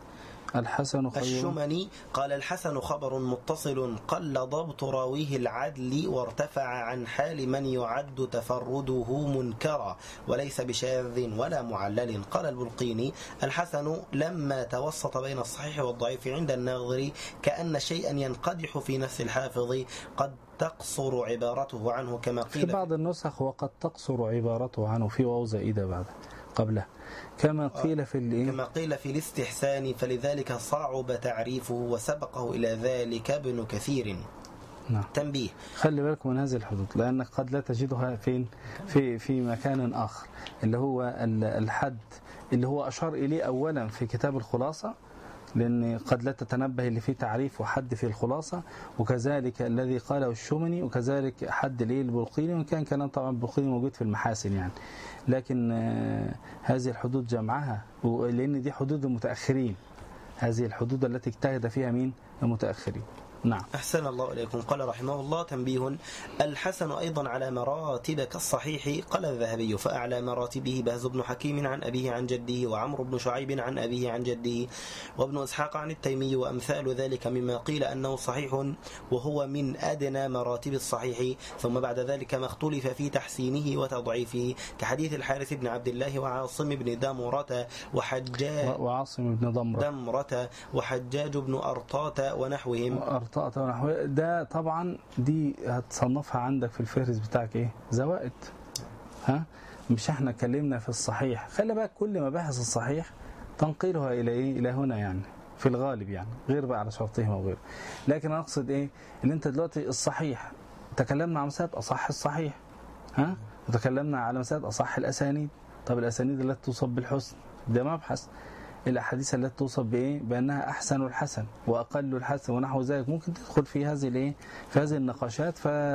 الحسن خير. الشمني قال الحسن خبر متصل قل ضبط راويه العدل وارتفع عن حال من يعد تفرده منكرا وليس بشاذ ولا معلل. قال البلقيني الحسن لما توسط بين الصحيح والضعيف عند الناظر كأن شيئا ينقدح في نفس الحافظ قد تقصر عبارته عنه كما قيل في بعض النسخ وقد تقصر عبارته عنه في واو زائدة بعد قبله كما قيل في الإيه؟ كما قيل في الاستحسان فلذلك صعب تعريفه وسبقه إلى ذلك ابن كثير. نعم. تنبيه خلي بالك من هذه الحدود لأنك قد لا تجدها فين في في مكان آخر اللي هو الحد اللي هو أشار إليه أولا في كتاب الخلاصة لأن قد لا تتنبه اللي فيه تعريف وحد في الخلاصة وكذلك الذي قاله الشمني وكذلك حد ليه البلقيني وإن كان كلام طبعا البلقيني موجود في المحاسن يعني لكن هذه الحدود جمعها لأن دي حدود المتأخرين هذه الحدود التي اجتهد فيها مين المتأخرين. نعم. أحسن الله إليكم. قال رحمه الله تنبيه الحسن أيضا على مراتب كالصحيح. قال الذهبي فأعلى مراتبه بهز بن حكيم عن أبيه عن جده وعمرو بن شعيب عن أبيه عن جده وابن إسحاق عن التيمي وأمثال ذلك مما قيل أنه صحيح وهو من أدنى مراتب الصحيح. ثم بعد ذلك ما اختلف في تحسينه وتضعيفه كحديث الحارث بن عبد الله وعاصم بن دمرة وحجاج وعاصم بن دمرة دمرة وحجاج بن أرطاة ونحوهم ده طبعا دي هتصنفها عندك في الفهرس بتاعك ايه زوائد. ها مش احنا اتكلمنا في الصحيح خلي بالك كل مباحث الصحيح تنقلها الى ايه الى هنا يعني في الغالب يعني غير بقى على شرطهم وغيره لكن انا اقصد ايه اللي انت دلوقتي الصحيح تكلمنا عن مسألة اصح الصحيح ها وتكلمنا على مسألة اصح الاسانيد. طب الاسانيد التي توصف بالحسن ده مبحث الأحاديث التي توصف بإيه بأنها أحسن الحسن وأقل الحسن ونحو ذلك ممكن تدخل في هذه الإيه في هذه النقاشات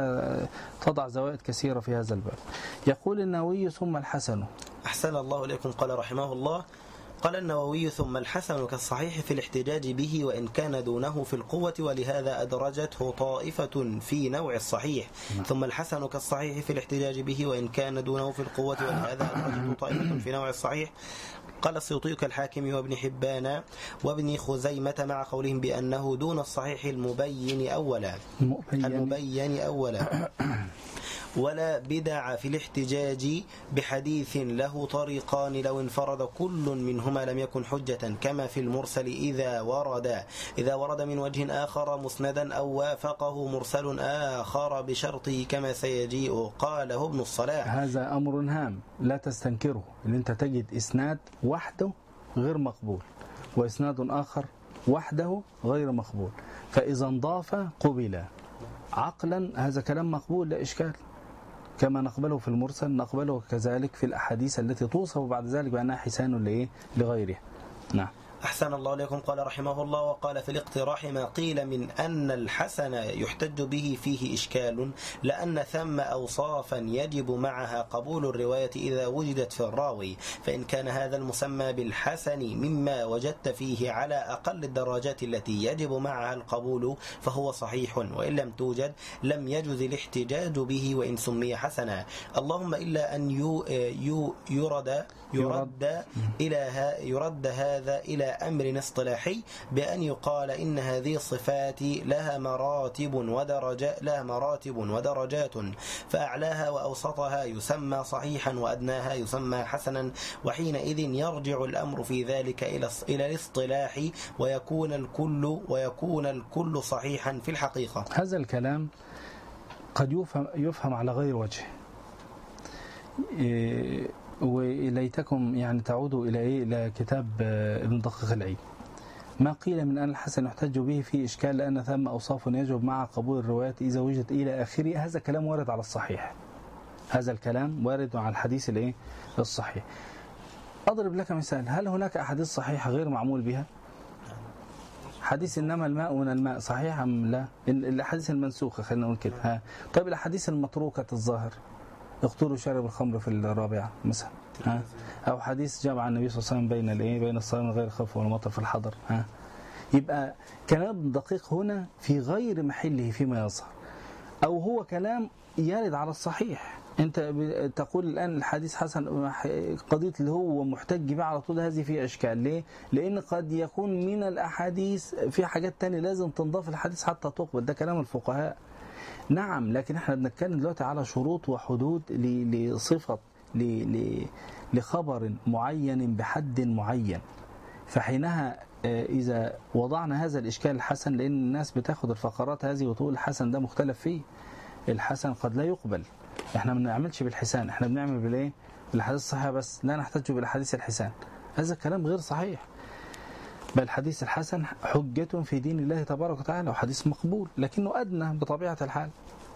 فتضع زوائد كثيرة في هذا الباب. يقول النووي ثم الحسن. أحسن الله إليكم. قال رحمه الله قال النووي ثم الحسن كالصحيح في الاحتجاج به وإن كان دونه في القوة ولهذا أدرجته طائفة في نوع الصحيح. ثم الحسن كالصحيح في الاحتجاج به وإن كان دونه في القوة ولهذا أدرجته طائفة في نوع الصحيح. قال السيوطي كالحاكم وابن حبان وابن خزيمة مع قولهم بأنه دون الصحيح المبين أولا المبين أولا ولا بدع في الاحتجاج بحديث له طريقان لو انفرد كل منهما لم يكن حجة كما في المرسل إذا ورد إذا ورد من وجه آخر مسندا أو وافقه مرسل آخر بشرطه كما سيجيء. قاله ابن الصلاح هذا أمر هام لا تستنكره إن أنت تجد إسناد وحده غير مقبول وإسناد آخر وحده غير مقبول فإذا انضاف قبل عقلا هذا كلام مقبول لا إشكال كما نقبله في المرسل نقبله كذلك في الأحاديث التي توصف بعد ذلك بأنها حسان لغيرها. نعم. أحسن الله إليكم. قال رحمه الله وقال في الاقتراح ما قيل من أن الحسن يحتج به فيه إشكال لأن ثم أوصافا يجب معها قبول الرواية إذا وجدت في الراوي فإن كان هذا المسمى بالحسن مما وجدت فيه على أقل الدرجات التي يجب معها القبول فهو صحيح وإن لم توجد لم يجوز الاحتجاج به وإن سمي حسنا اللهم إلا أن يرد يرد إلى يرد هذا إلى أمر اصطلاحي بأن يقال إن هذه الصفات لها مراتب ودرجات لها مراتب ودرجات فأعلاها وأوسطها يسمى صحيحا وأدناها يسمى حسنا وحينئذ يرجع الأمر في ذلك إلى إلى الاصطلاح ويكون الكل ويكون الكل صحيحا في الحقيقة. هذا الكلام قد يفهم يفهم على غير وجه إيه وليتكم يعني تعودوا إلى إيه إلى كتاب ابن دقيق العيد. ما قيل من أن الحسن يحتج به في إشكال لأن ثم أوصاف يجب مع قبول الروايات إذا وجدت إلى آخره هذا كلام وارد على الصحيح هذا الكلام وارد على الحديث الإيه الصحيح. أضرب لك مثال هل هناك أحاديث صحيحة غير معمول بها؟ حديث إنما الماء من الماء صحيح أم لا؟ الأحاديث المنسوخة خلينا نقول كده ها. طيب الأحاديث المتروكة الظاهر اقتلوا شارب الخمر في الرابعة مثلا ها أو حديث جمع النبي صلى الله عليه وسلم بين الايه بين الصائم غير الخوف والمطر في الحضر ها يبقى كلام دقيق هنا في غير محله فيما يظهر أو هو كلام يرد على الصحيح أنت تقول الآن الحديث حسن، قضية اللي هو محتج بها على طول هذه فيها إشكال. ليه؟ لأن قد يكون من الأحاديث في حاجات تانية لازم تنضاف الحديث حتى تقبل، ده كلام الفقهاء. نعم، لكن احنا بنتكلم دلوقتي على شروط وحدود لصفة لخبر معين بحد معين. فحينها إذا وضعنا هذا الإشكال الحسن، لأن الناس بتاخد الفقرات هذه وتقول الحسن ده مختلف فيه، الحسن قد لا يقبل. احنا ما بنعملش بالحسان، احنا بنعمل بالايه؟ بالحديث الصحيح بس، لا نحتاج بالاحاديث الحسان. هذا كلام غير صحيح. بل الحديث الحسن حجة في دين الله تبارك وتعالى وحديث مقبول، لكنه أدنى بطبيعة الحال.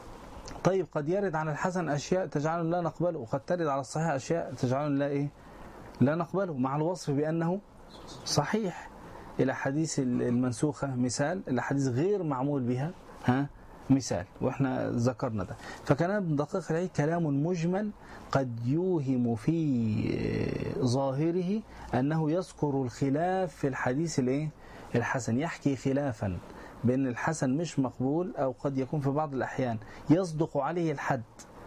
طيب قد يرد عن الحسن أشياء تجعلنا لا نقبله، وقد ترد على الصحيح أشياء تجعلنا لا إيه؟ لا نقبله، مع الوصف بأنه صحيح. الأحاديث المنسوخة مثال، الأحاديث غير معمول بها ها مثال، وإحنا ذكرنا ده. فكلام ابن دقيق العيد كلام مجمل قد يوهم في ظاهره أنه يذكر الخلاف في الحديث الإيه؟ الحسن، يحكي خلافا بأن الحسن مش مقبول، أو قد يكون في بعض الأحيان يصدق عليه الحد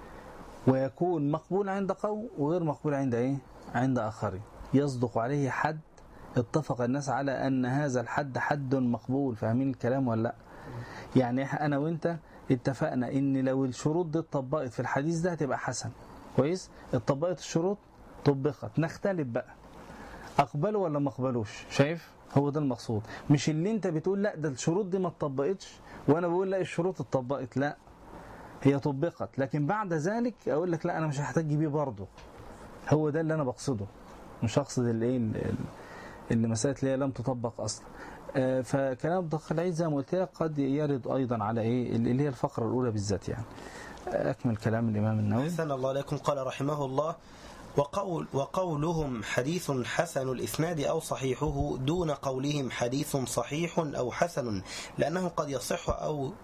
ويكون مقبول عند قوم وغير مقبول عند إيه؟ عند آخرين. يصدق عليه حد اتفق الناس على أن هذا الحد حد مقبول. فاهمين الكلام ولا لا؟ يعني أنا وإنت اتفقنا إن لو الشروط دي اتطبقت في الحديث ده هتبقى حسن، كويس؟ اتطبقت الشروط، طبقت، نختلف بقى أقبله ولا ما أقبلوش. شايف؟ هو ده المقصود، مش اللي انت بتقول لا ده الشروط دي ما اتطبقتش وانا بقول لا الشروط اتطبقت. لا، هي طبقت، لكن بعد ذلك اقول لك لا انا مش هحتاج بيه برضه. هو ده اللي انا بقصده، مش اقصد اللي ايه اللي مسألة اللي هي لم تطبق اصلا. آه فكلام دقيق العيد زي ما قلت لك قد يرد ايضا على ايه اللي هي الفقره الاولى بالذات. يعني اكمل كلام الامام النووي. احسن الله عليكم. قال رحمه الله: وقول وقولهم حديث حسن الإسناد أو صحيحه دون قولهم حديث صحيح أو حسن، لأنه قد يصح أو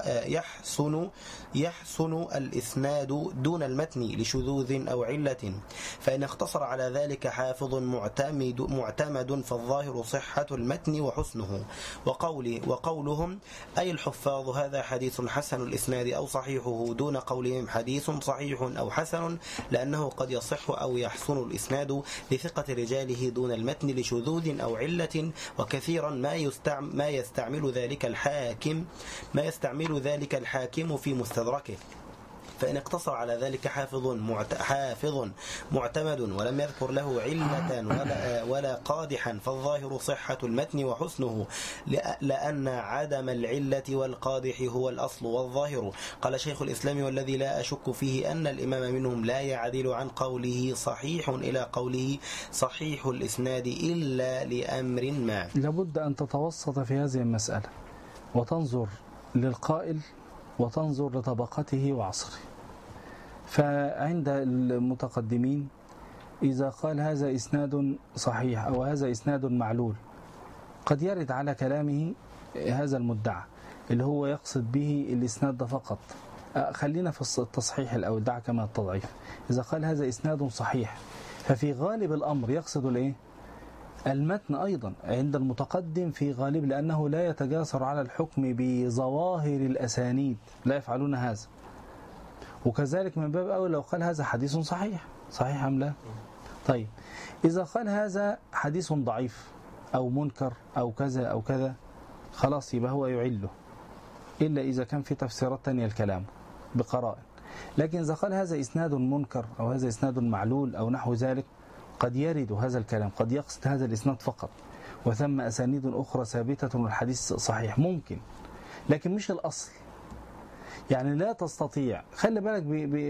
يحسن يحسن الإسناد دون المتن لشذوذ أو علة. فإن اختصر على ذلك حافظ معتمد معتمد فالظاهر صحة المتن وحسنه. وقوله وقولهم أي الحفاظ هذا حديث حسن الإسناد أو صحيحه دون قولهم حديث صحيح أو حسن، لأنه قد يصح أو يحسن الإسناد لثقة رجاله دون المتن لشذوذ أو علة. وكثيرا ما يستعمل ما يستعمل ذلك الحاكم ما يستعمل ذلك الحاكم في مستدركه. فإن اقتصر على ذلك حافظ حافظ معتمد ولم يذكر له علة ولا, ولا قادحا فالظاهر صحة المتن وحسنه، لأن عدم العلة والقادح هو الأصل والظاهر. قال شيخ الإسلام: والذي لا أشك فيه أن الإمام منهم لا يعدل عن قوله صحيح إلى قوله صحيح الإسناد إلا لأمر ما. لابد أن تتوسط في هذه المسألة وتنظر للقائل وتنظر لطبقته وعصره. فعند المتقدمين إذا قال هذا إسناد صحيح أو هذا إسناد معلول، قد يرد على كلامه هذا المدعى اللي هو يقصد به الإسناد ده فقط. خلينا في التصحيح الأول، دعك من التضعيف. إذا قال هذا إسناد صحيح ففي غالب الأمر يقصد الإيه؟ المتن أيضا عند المتقدم في غالب، لأنه لا يتجاسر على الحكم بظواهر الأسانيد، لا يفعلون هذا. وكذلك من باب أول لو قال هذا حديث صحيح، صحيح أم لا؟ طيب إذا قال هذا حديث ضعيف أو منكر أو كذا أو كذا، خلاص يبقى هو يعله، إلا إذا كان في تفسيرات تانية الكلام بقرائن. لكن إذا قال هذا إسناد منكر أو هذا إسناد معلول أو نحو ذلك، قد يرد هذا الكلام، قد يقصد هذا الإسناد فقط وثم أسانيد أخرى ثابتة والحديث صحيح، ممكن، لكن مش الأصل. يعني لا تستطيع، خلي بالك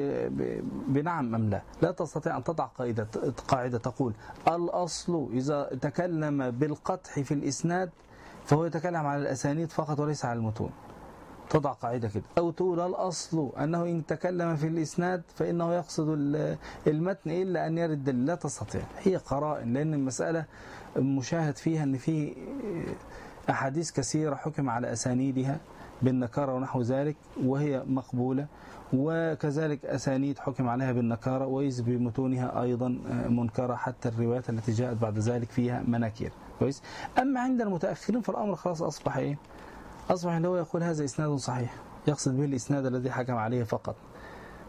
بنعم أم لا، لا تستطيع أن تضع قاعدة قاعدة تقول الأصل إذا تكلم بالقطح في الإسناد فهو يتكلم على الأسانيد فقط وليس على المتون. تضع قاعدة كده، أو تقول الأصل أنه إن تكلم في الإسناد فإنه يقصد المتن إلا أن يرد. لا تستطيع، هي قرائن، لأن المسألة مشاهد فيها أن في أحاديث كثيرة حكم على أسانيدها بالنكارة ونحو ذلك وهي مقبولة، وكذلك أسانيد حكم عليها بالنكارة وإذ بمتونها أيضا منكرة، حتى الروايات التي جاءت بعد ذلك فيها مناكير. كويس. أما عند المتأخرين فالأمر خلاص أصبح إيه؟ أصبح اللي هو يقول هذا إسناد صحيح، يقصد به الإسناد الذي حكم عليه فقط،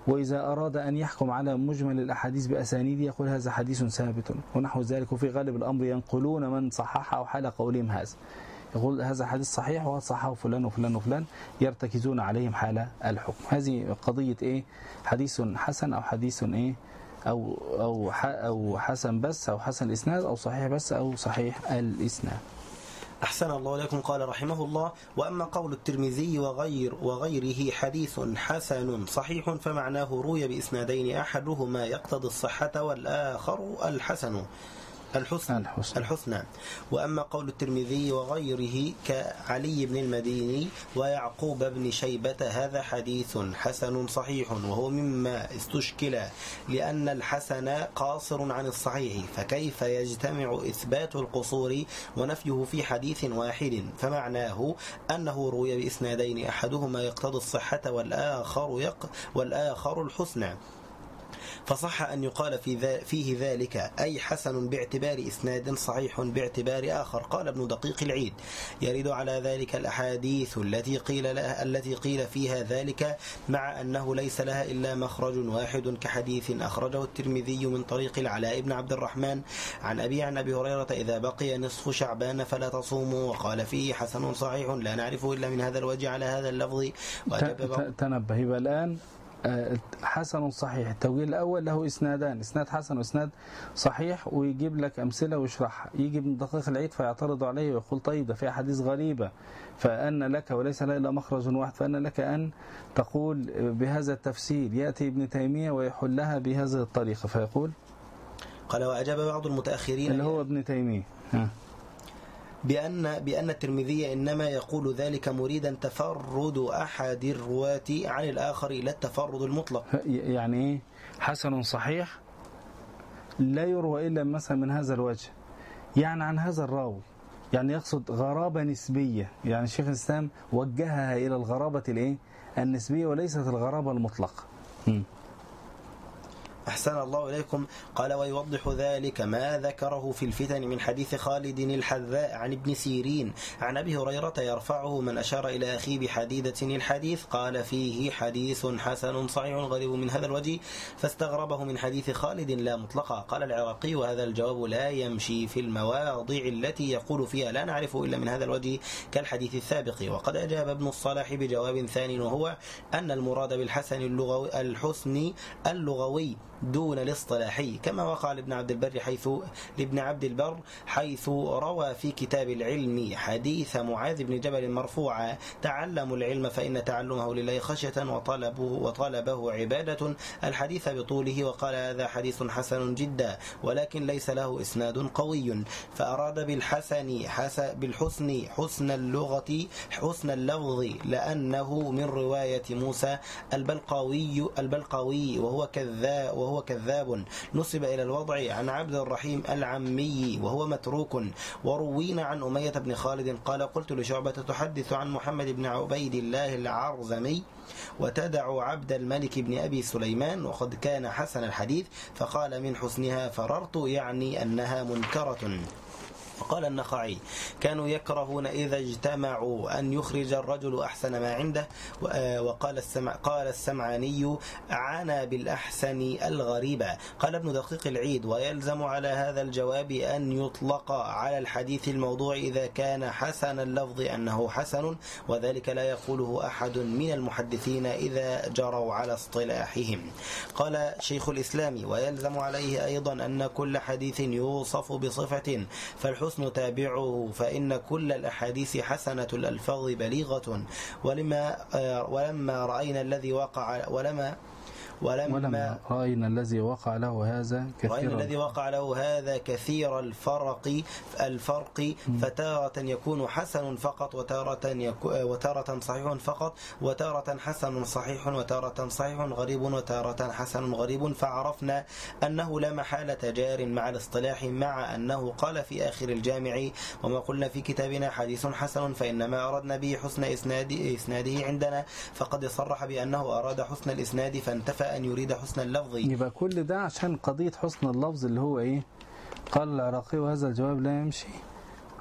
وإذا أراد أن يحكم على مجمل الأحاديث بأسانيد يقول هذا حديث ثابت ونحو ذلك. وفي غالب الأمر ينقلون من صحح أو حال قولهم هذا، يقول هذا حديث صحيح وقد صححه فلان وفلان وفلان، يرتكزون عليهم حال الحكم. هذه قضية إيه؟ حديث حسن أو حديث إيه أو أو أو حسن بس أو حسن الإسناد أو صحيح بس أو صحيح الإسناد. أحسن الله إليكم. قال رحمه الله: وأما قول الترمذي وغير وغيره حديث حسن صحيح فمعناه روي بإسنادين أحدهما يقتضي الصحة والآخر الحسن الحسن الحسن. الحسنى. وأما قول الترمذي وغيره كعلي بن المديني ويعقوب بن شيبة هذا حديث حسن صحيح، وهو مما استشكل لأن الحسن قاصر عن الصحيح، فكيف يجتمع إثبات القصور ونفيه في حديث واحد؟ فمعناه أنه روي بإسنادين أحدهما يقتضي الصحة والآخر يق والآخر الحسنى، فصح أن يقال في فيه ذلك أي حسن باعتبار إسناد صحيح باعتبار آخر. قال ابن دقيق العيد: يرد على ذلك الأحاديث التي قيل لها التي قيل فيها ذلك مع أنه ليس لها إلا مخرج واحد، كحديث أخرجه الترمذي من طريق العلاء بن عبد الرحمن عن أبي عن أبي هريرة: إذا بقي نصف شعبان فلا تصوموا، وقال فيه حسن صحيح لا نعرفه إلا من هذا الوجه على هذا اللفظ. تنبه. يبقى الآن حسن صحيح، التوجيه الأول له إسنادان، إسناد حسن وإسناد صحيح، ويجيب لك أمثلة ويشرحها. يجي ابن دقيق العيد فيعترض عليه ويقول طيب ده في أحاديث غريبة، فأن لك وليس لها إلا مخرج واحد، فأن لك أن تقول بهذا التفسير. يأتي ابن تيمية ويحلها بهذه الطريقة فيقول: قال: وأجاب بعض المتأخرين اللي هو ابن تيمية ها بأن بأن الترمذي إنما يقول ذلك مريدا تفرد أحد الرواة عن الآخر إلى التفرد المطلق. يعني إيه حسن صحيح لا يروى إلا مثلا من هذا الوجه، يعني عن هذا الراوي، يعني يقصد غرابة نسبية. يعني الشيخ الإسلام وجهها إلى الغرابة الإيه النسبية وليست الغرابة المطلقة. م. أحسن الله إليكم. قال: ويوضح ذلك ما ذكره في الفتن من حديث خالد الحذاء عن ابن سيرين عن أبي هريرة يرفعه من أشار إلى أخيه بحديدة الحديث، قال فيه حديث حسن صحيح غريب من هذا الوجه، فاستغربه من حديث خالد لا مطلقا. قال العراقي: وهذا الجواب لا يمشي في المواضع التي يقول فيها لا نعرفه إلا من هذا الوجه كالحديث السابق. وقد أجاب ابن الصلاح بجواب ثاني، وهو أن المراد بالحسن اللغوي الحسن اللغوي دون الاصطلاحي، كما وقع لابن عبد البر حيث لابن عبد البر حيث روى في كتاب العلم حديث معاذ بن جبل مرفوعا: تعلموا العلم فإن تعلمه لله خشية وطلبه وطلبه عبادة، الحديث بطوله، وقال هذا حديث حسن جدا ولكن ليس له إسناد قوي. فأراد بالحسن حسن بالحسن حسن اللغة حسن اللفظ، لأنه من رواية موسى البلقاوي البلقاوي وهو كذاب وهو كذاب نسب إلى الوضع عن عبد الرحيم العمي وهو متروك. وروينا عن أمية بن خالد قال: قلت لشعبة: تحدث عن محمد بن عبيد الله العرزمي وتدع عبد الملك بن أبي سليمان وقد كان حسن الحديث، فقال: من حسنها فررت، يعني أنها منكرة. وقال النخعي: كانوا يكرهون إذا اجتمعوا أن يخرج الرجل أحسن ما عنده. وقال السمع قال السمعاني: عانى بالأحسن الغريبة. قال ابن دقيق العيد: ويلزم على هذا الجواب أن يطلق على الحديث الموضوع إذا كان حسن اللفظ أنه حسن، وذلك لا يقوله أحد من المحدثين إذا جروا على اصطلاحهم. قال شيخ الإسلام: ويلزم عليه أيضا أن كل حديث يوصف بصفة فالحسن تابعه، فإن كل الأحاديث حسنة الألفاظ بليغة. ولما ولما رأينا الذي وقع ولما ولما, ولما رأينا الذي وقع له هذا كثير رأينا الذي وقع له هذا كثير الفرق الفرق فتارة يكون حسن فقط وتارة يكون وتارة صحيح فقط وتارة حسن صحيح وتارة صحيح غريب وتارة حسن غريب، فعرفنا أنه لا محالة جار مع الاصطلاح، مع أنه قال في آخر الجامع: وما قلنا في كتابنا حديث حسن فإنما أردنا به حسن إسناد إسناده عندنا، فقد صرح بأنه أراد حسن الإسناد فانتفى أن يريد حسن اللفظ. يبقى كل ده عشان قضية حسن اللفظ اللي هو إيه؟ قال العراقي: وهذا الجواب لا يمشي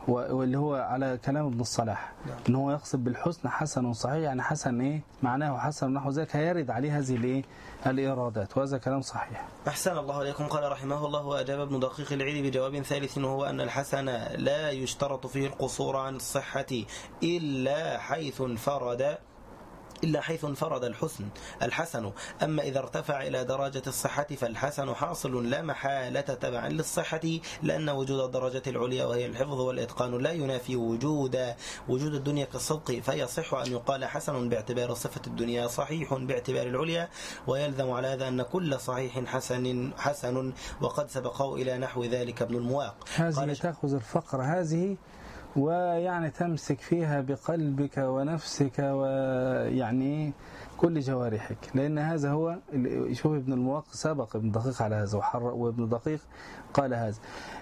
واللي هو على كلام ابن الصلاح ان هو يقصد بالحسن حسن صحيح، يعني حسن ايه معناه حسن نحو ذلك، هيرد عليه هذه الايه الايرادات، وهذا كلام صحيح. احسن الله اليكم. قال رحمه الله: واجاب ابن دقيق العيد بجواب ثالث، وهو ان الحسن لا يشترط فيه القصور عن الصحة الا حيث انفرد إلا حيث انفرد الحسن الحسن. أما إذا ارتفع إلى درجة الصحة فالحسن حاصل لا محالة تبعا للصحة، لأن وجود الدرجة العليا وهي الحفظ والإتقان لا ينافي وجود وجود الدنيا كالصدق، فيصح أن يقال حسن باعتبار صفة الدنيا صحيح باعتبار العليا، ويلزم على هذا أن كل صحيح حسن حسن، وقد سبقه إلى نحو ذلك ابن المواق. هذه تأخذ الفقرة هذه ويعني تمسك فيها بقلبك ونفسك ويعني كل جوارحك، لأن هذا هو شوف ابن المواق سبق ابن دقيق على هذا، وابن دقيق قال هذا.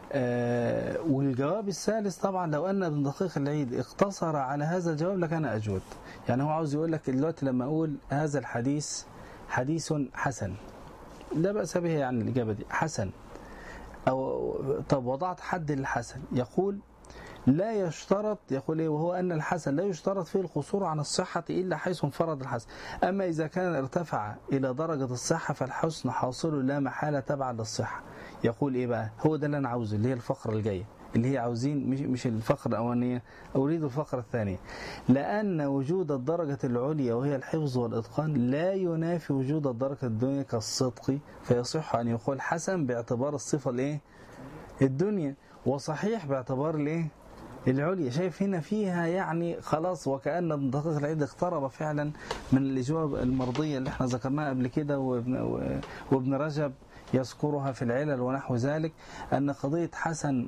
آه والجواب الثالث طبعا لو أن ابن دقيق العيد اقتصر على هذا الجواب لكان أجود. يعني هو عاوز يقول لك دلوقتي لما أقول هذا الحديث حديث حسن لا بأس به، يعني الإجابة دي حسن، أو طب وضعت حد للحسن، يقول لا يشترط، يقول ايه وهو ان الحسن لا يشترط فيه القصور عن الصحة الا حيث انفرد الحسن. اما اذا كان ارتفع الى درجة الصحة فالحسن حاصل لا محالة تبعا للصحة. يقول ايه بقى؟ هو ده اللي انا عاوزه، اللي هي الفقرة الجاية، اللي هي عاوزين مش مش الفقرة الاولانية، اريد الفقرة الثانية. لان وجود الدرجة العليا وهي الحفظ والاتقان لا ينافي وجود الدرجة الدنيا كالصدق، فيصح ان يقول حسن باعتبار الصفة الايه الدنيا، وصحيح باعتبار الايه العليا. شايف هنا فيها يعني خلاص، وكأن ابن دقيق العيد اقترب فعلا من الإجواب المرضية اللي احنا ذكرناها قبل كده، وابن, وابن رجب يذكرها في العلل ونحو ذلك، أن قضية حسن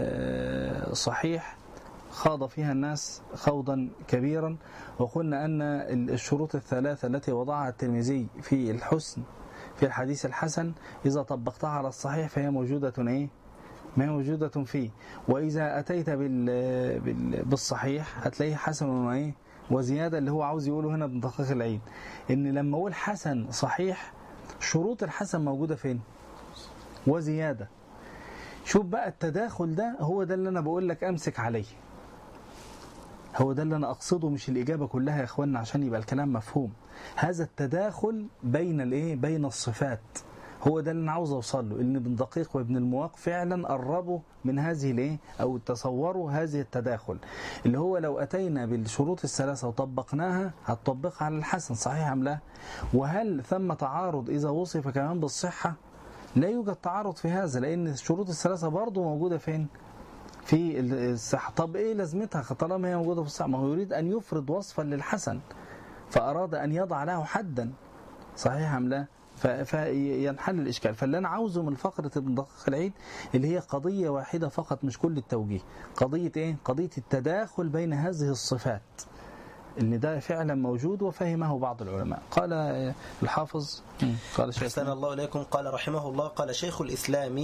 صحيح خاض فيها الناس خوضا كبيرا. وقلنا أن الشروط الثلاثة التي وضعها الترمذي في الحسن في الحديث الحسن إذا طبقتها على الصحيح فهي موجودة ايه ما موجودة فيه، وإذا أتيت بال... بال... بالصحيح هتلاقيه حسن وإيه وزيادة، اللي هو عاوز يقوله هنا ابن دقيق العيد إن لما أقول حسن صحيح شروط الحسن موجودة فين وزيادة. شوف بقى التداخل ده، هو ده اللي أنا بقول لك أمسك عليه، هو ده اللي أنا أقصده، مش الإجابة كلها يا إخواننا عشان يبقى الكلام مفهوم. هذا التداخل بين الإيه بين الصفات هو ده اللي انا عاوز اوصل له، ان ابن دقيق وابن المواق فعلا قربوا من هذه الايه او تصوروا هذه التداخل، اللي هو لو اتينا بالشروط الثلاثه وطبقناها هتطبقها على الحسن صحيح ام لا؟ وهل ثم تعارض اذا وصف كمان بالصحه؟ لا يوجد تعارض في هذا، لان الشروط الثلاثه برضه موجوده فين؟ في الصحه. طب ايه لازمتها طالما هي موجوده في الصحه؟ ما هو يريد ان يفرض وصفا للحسن فاراد ان يضع له حدا صحيح ام لا؟ فينحل الإشكال. فاللي أنا عاوزه من فقرة ابن دقيق العيد اللي هي قضية واحدة فقط مش كل التوجيه، قضية إيه؟ قضية التداخل بين هذه الصفات، إن ده فعلا موجود وفهمه بعض العلماء. قال الحافظ قال شيخ أحسن الله إليكم. قال رحمه الله: قال شيخ الإسلام: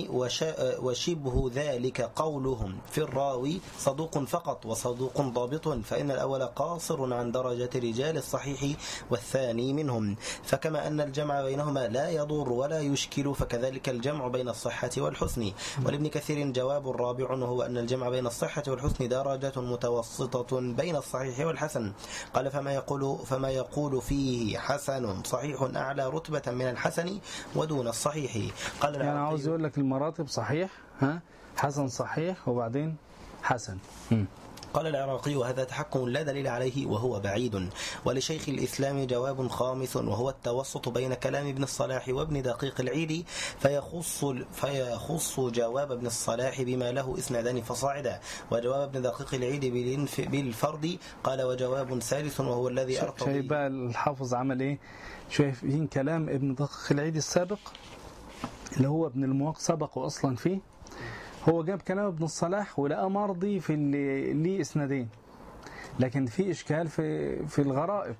وشبه ذلك قولهم في الراوي صدوق فقط وصدوق ضابط، فإن الأول قاصر عن درجة رجال الصحيح والثاني منهم، فكما أن الجمع بينهما لا يضر ولا يشكل فكذلك الجمع بين الصحة والحسن. ولابن كثير جواب رابع، وهو أن الجمع بين الصحة والحسن درجة متوسطة بين الصحيح والحسن. قال: فما يقول فما يقول فيه حسن صحيح أعلى رتبة من الحسن ودون الصحيح. قال يعني عاوز يقول لك المراتب صحيح ها حسن صحيح وبعدين حسن. م. قال العراقي: وهذا تحكم لا دليل عليه وهو بعيد. ولشيخ الإسلام جواب خامس، وهو التوسط بين كلام ابن الصلاح وابن دقيق العيد، فيخص فيخص جواب ابن الصلاح بما له إسنادان فصاعدا، وجواب ابن دقيق العيد بالفرد. قال: وجواب ثالث وهو الذي أرتضي. شايف بقى الحافظ عمل إيه؟ شايفين كلام ابن دقيق العيد السابق اللي هو ابن المواق سبق أصلا فيه، هو جاب كلام ابن الصلاح ولقى مرضي في اللي ليه اسنادين، لكن في اشكال في في الغرائب،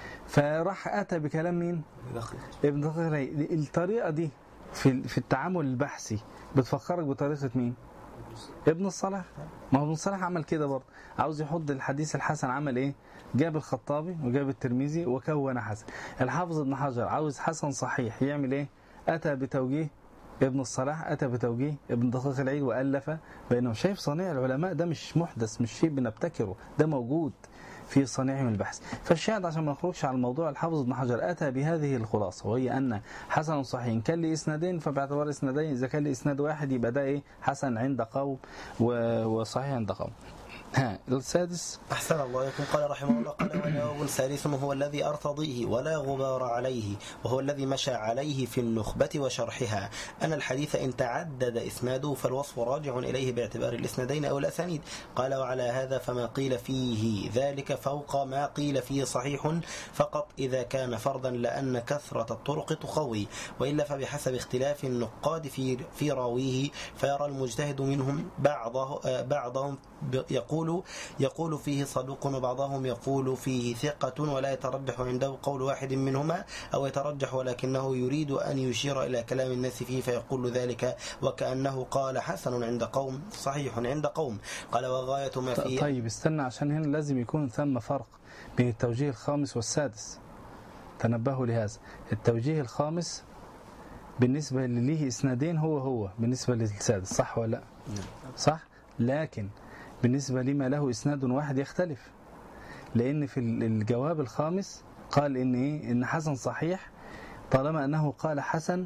فراح اتى بكلام مين؟ ابن دقيق العيد. الطريقه دي في في التعامل البحثي بتفكرك بطريقه مين؟ ابن الصلاح. ما هو ابن الصلاح عمل كده برضه، عاوز يحط الحديث الحسن عمل ايه؟ جاب الخطابي وجاب الترمذي وكون حسن. الحافظ ابن حجر عاوز حسن صحيح يعمل ايه؟ اتى بتوجيه ابن الصلاح أتى بتوجيه ابن دقيق العيد وألف بينهم. شايف صنيع العلماء ده مش محدث، مش شيء بنبتكره، ده موجود في صنيعهم البحث. فالشاهد عشان ما نخرجش على الموضوع، الحافظ ابن حجر أتى بهذه الخلاصة، وهي أن حسن صحيح كان لي إسنادين، فباعتبار إسنادين إذا كان لي إسناد واحد يبقى ده إيه حسن عند قوم وصحيح عند قوم. ها السادس. أحسن الله إليكم. قال رحمه الله: قال وجواب ثالث هو الذي أرتضيه ولا غبار عليه، وهو الذي مشى عليه في النخبة وشرحها، أن الحديث إن تعدد إسناده فالوصف راجع إليه باعتبار الإسنادين أو الأسانيد. قال وعلى هذا فما قيل فيه ذلك فوق ما قيل فيه صحيح فقط إذا كان فردا، لأن كثرة الطرق تقوي، وإلا فبحسب اختلاف النقاد في في راويه، فيرى المجتهد منهم بعضه بعضهم يقول يقول فيه صدوق، وبعضهم يقول فيه ثقة، ولا يترجح عنده قول واحد منهما، أو يترجح ولكنه يريد أن يشير إلى كلام الناس فيه فيقول ذلك، وكأنه قال حسن عند قوم صحيح عند قوم. قال وغاية ما فيه. طيب استنى، عشان هنا لازم يكون ثم فرق بين التوجيه الخامس والسادس، تنبهوا لهذا. التوجيه الخامس بالنسبة لليه إسنادين هو هو بالنسبة للسادس، صح ولا لا؟ صح، لكن بالنسبة لما له إسناد واحد يختلف، لأن في الجواب الخامس قال إن إيه إن حسن صحيح، طالما أنه قال حسن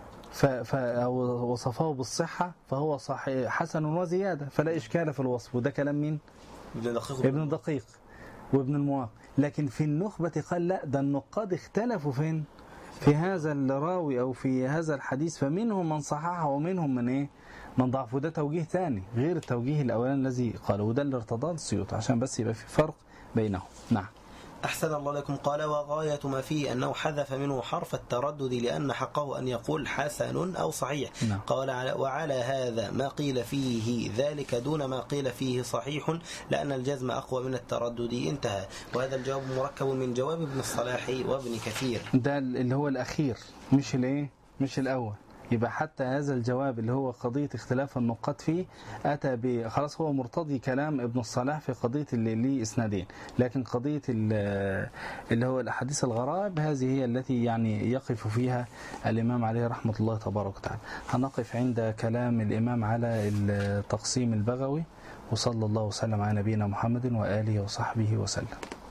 فوصفه بالصحة فهو صحيح حسن وزيادة، فلا إشكال في الوصف. وده كلام مين؟ ابن دقيق ابن دقيق وابن المواق. لكن في النخبة قال لا، ده النقاد اختلفوا فين؟ في هذا الراوي أو في هذا الحديث، فمنهم من صححه ومنهم من إيه؟ من ضعف. وده توجيه ثاني غير التوجيه الأولاني الذي قاله، وده اللي ارتضاه السيوطي عشان بس يبقى في فرق بينهم. نعم. أحسن الله لكم. قال وغاية ما فيه أنه حذف منه حرف التردد، لأن حقه أن يقول حسن أو صحيح. نعم. قال وعلى هذا ما قيل فيه ذلك دون ما قيل فيه صحيح، لأن الجزم أقوى من التردد. انتهى. وهذا الجواب مركب من جواب ابن الصلاح وابن كثير. ده اللي هو الأخير، مش الايه مش الأول. يبقى حتى هذا الجواب اللي هو قضية اختلاف النقاط فيه أتى ب خلاص هو مرتضي كلام ابن الصلاح في قضية اللي ليه إسنادين، لكن قضية اللي هو الأحاديث الغرائب هذه هي التي يعني يقف فيها الإمام عليه رحمة الله تبارك وتعالى. هنقف عند كلام الإمام على التقسيم البغوي، وصلى الله وسلم على نبينا محمد وآله وصحبه وسلم.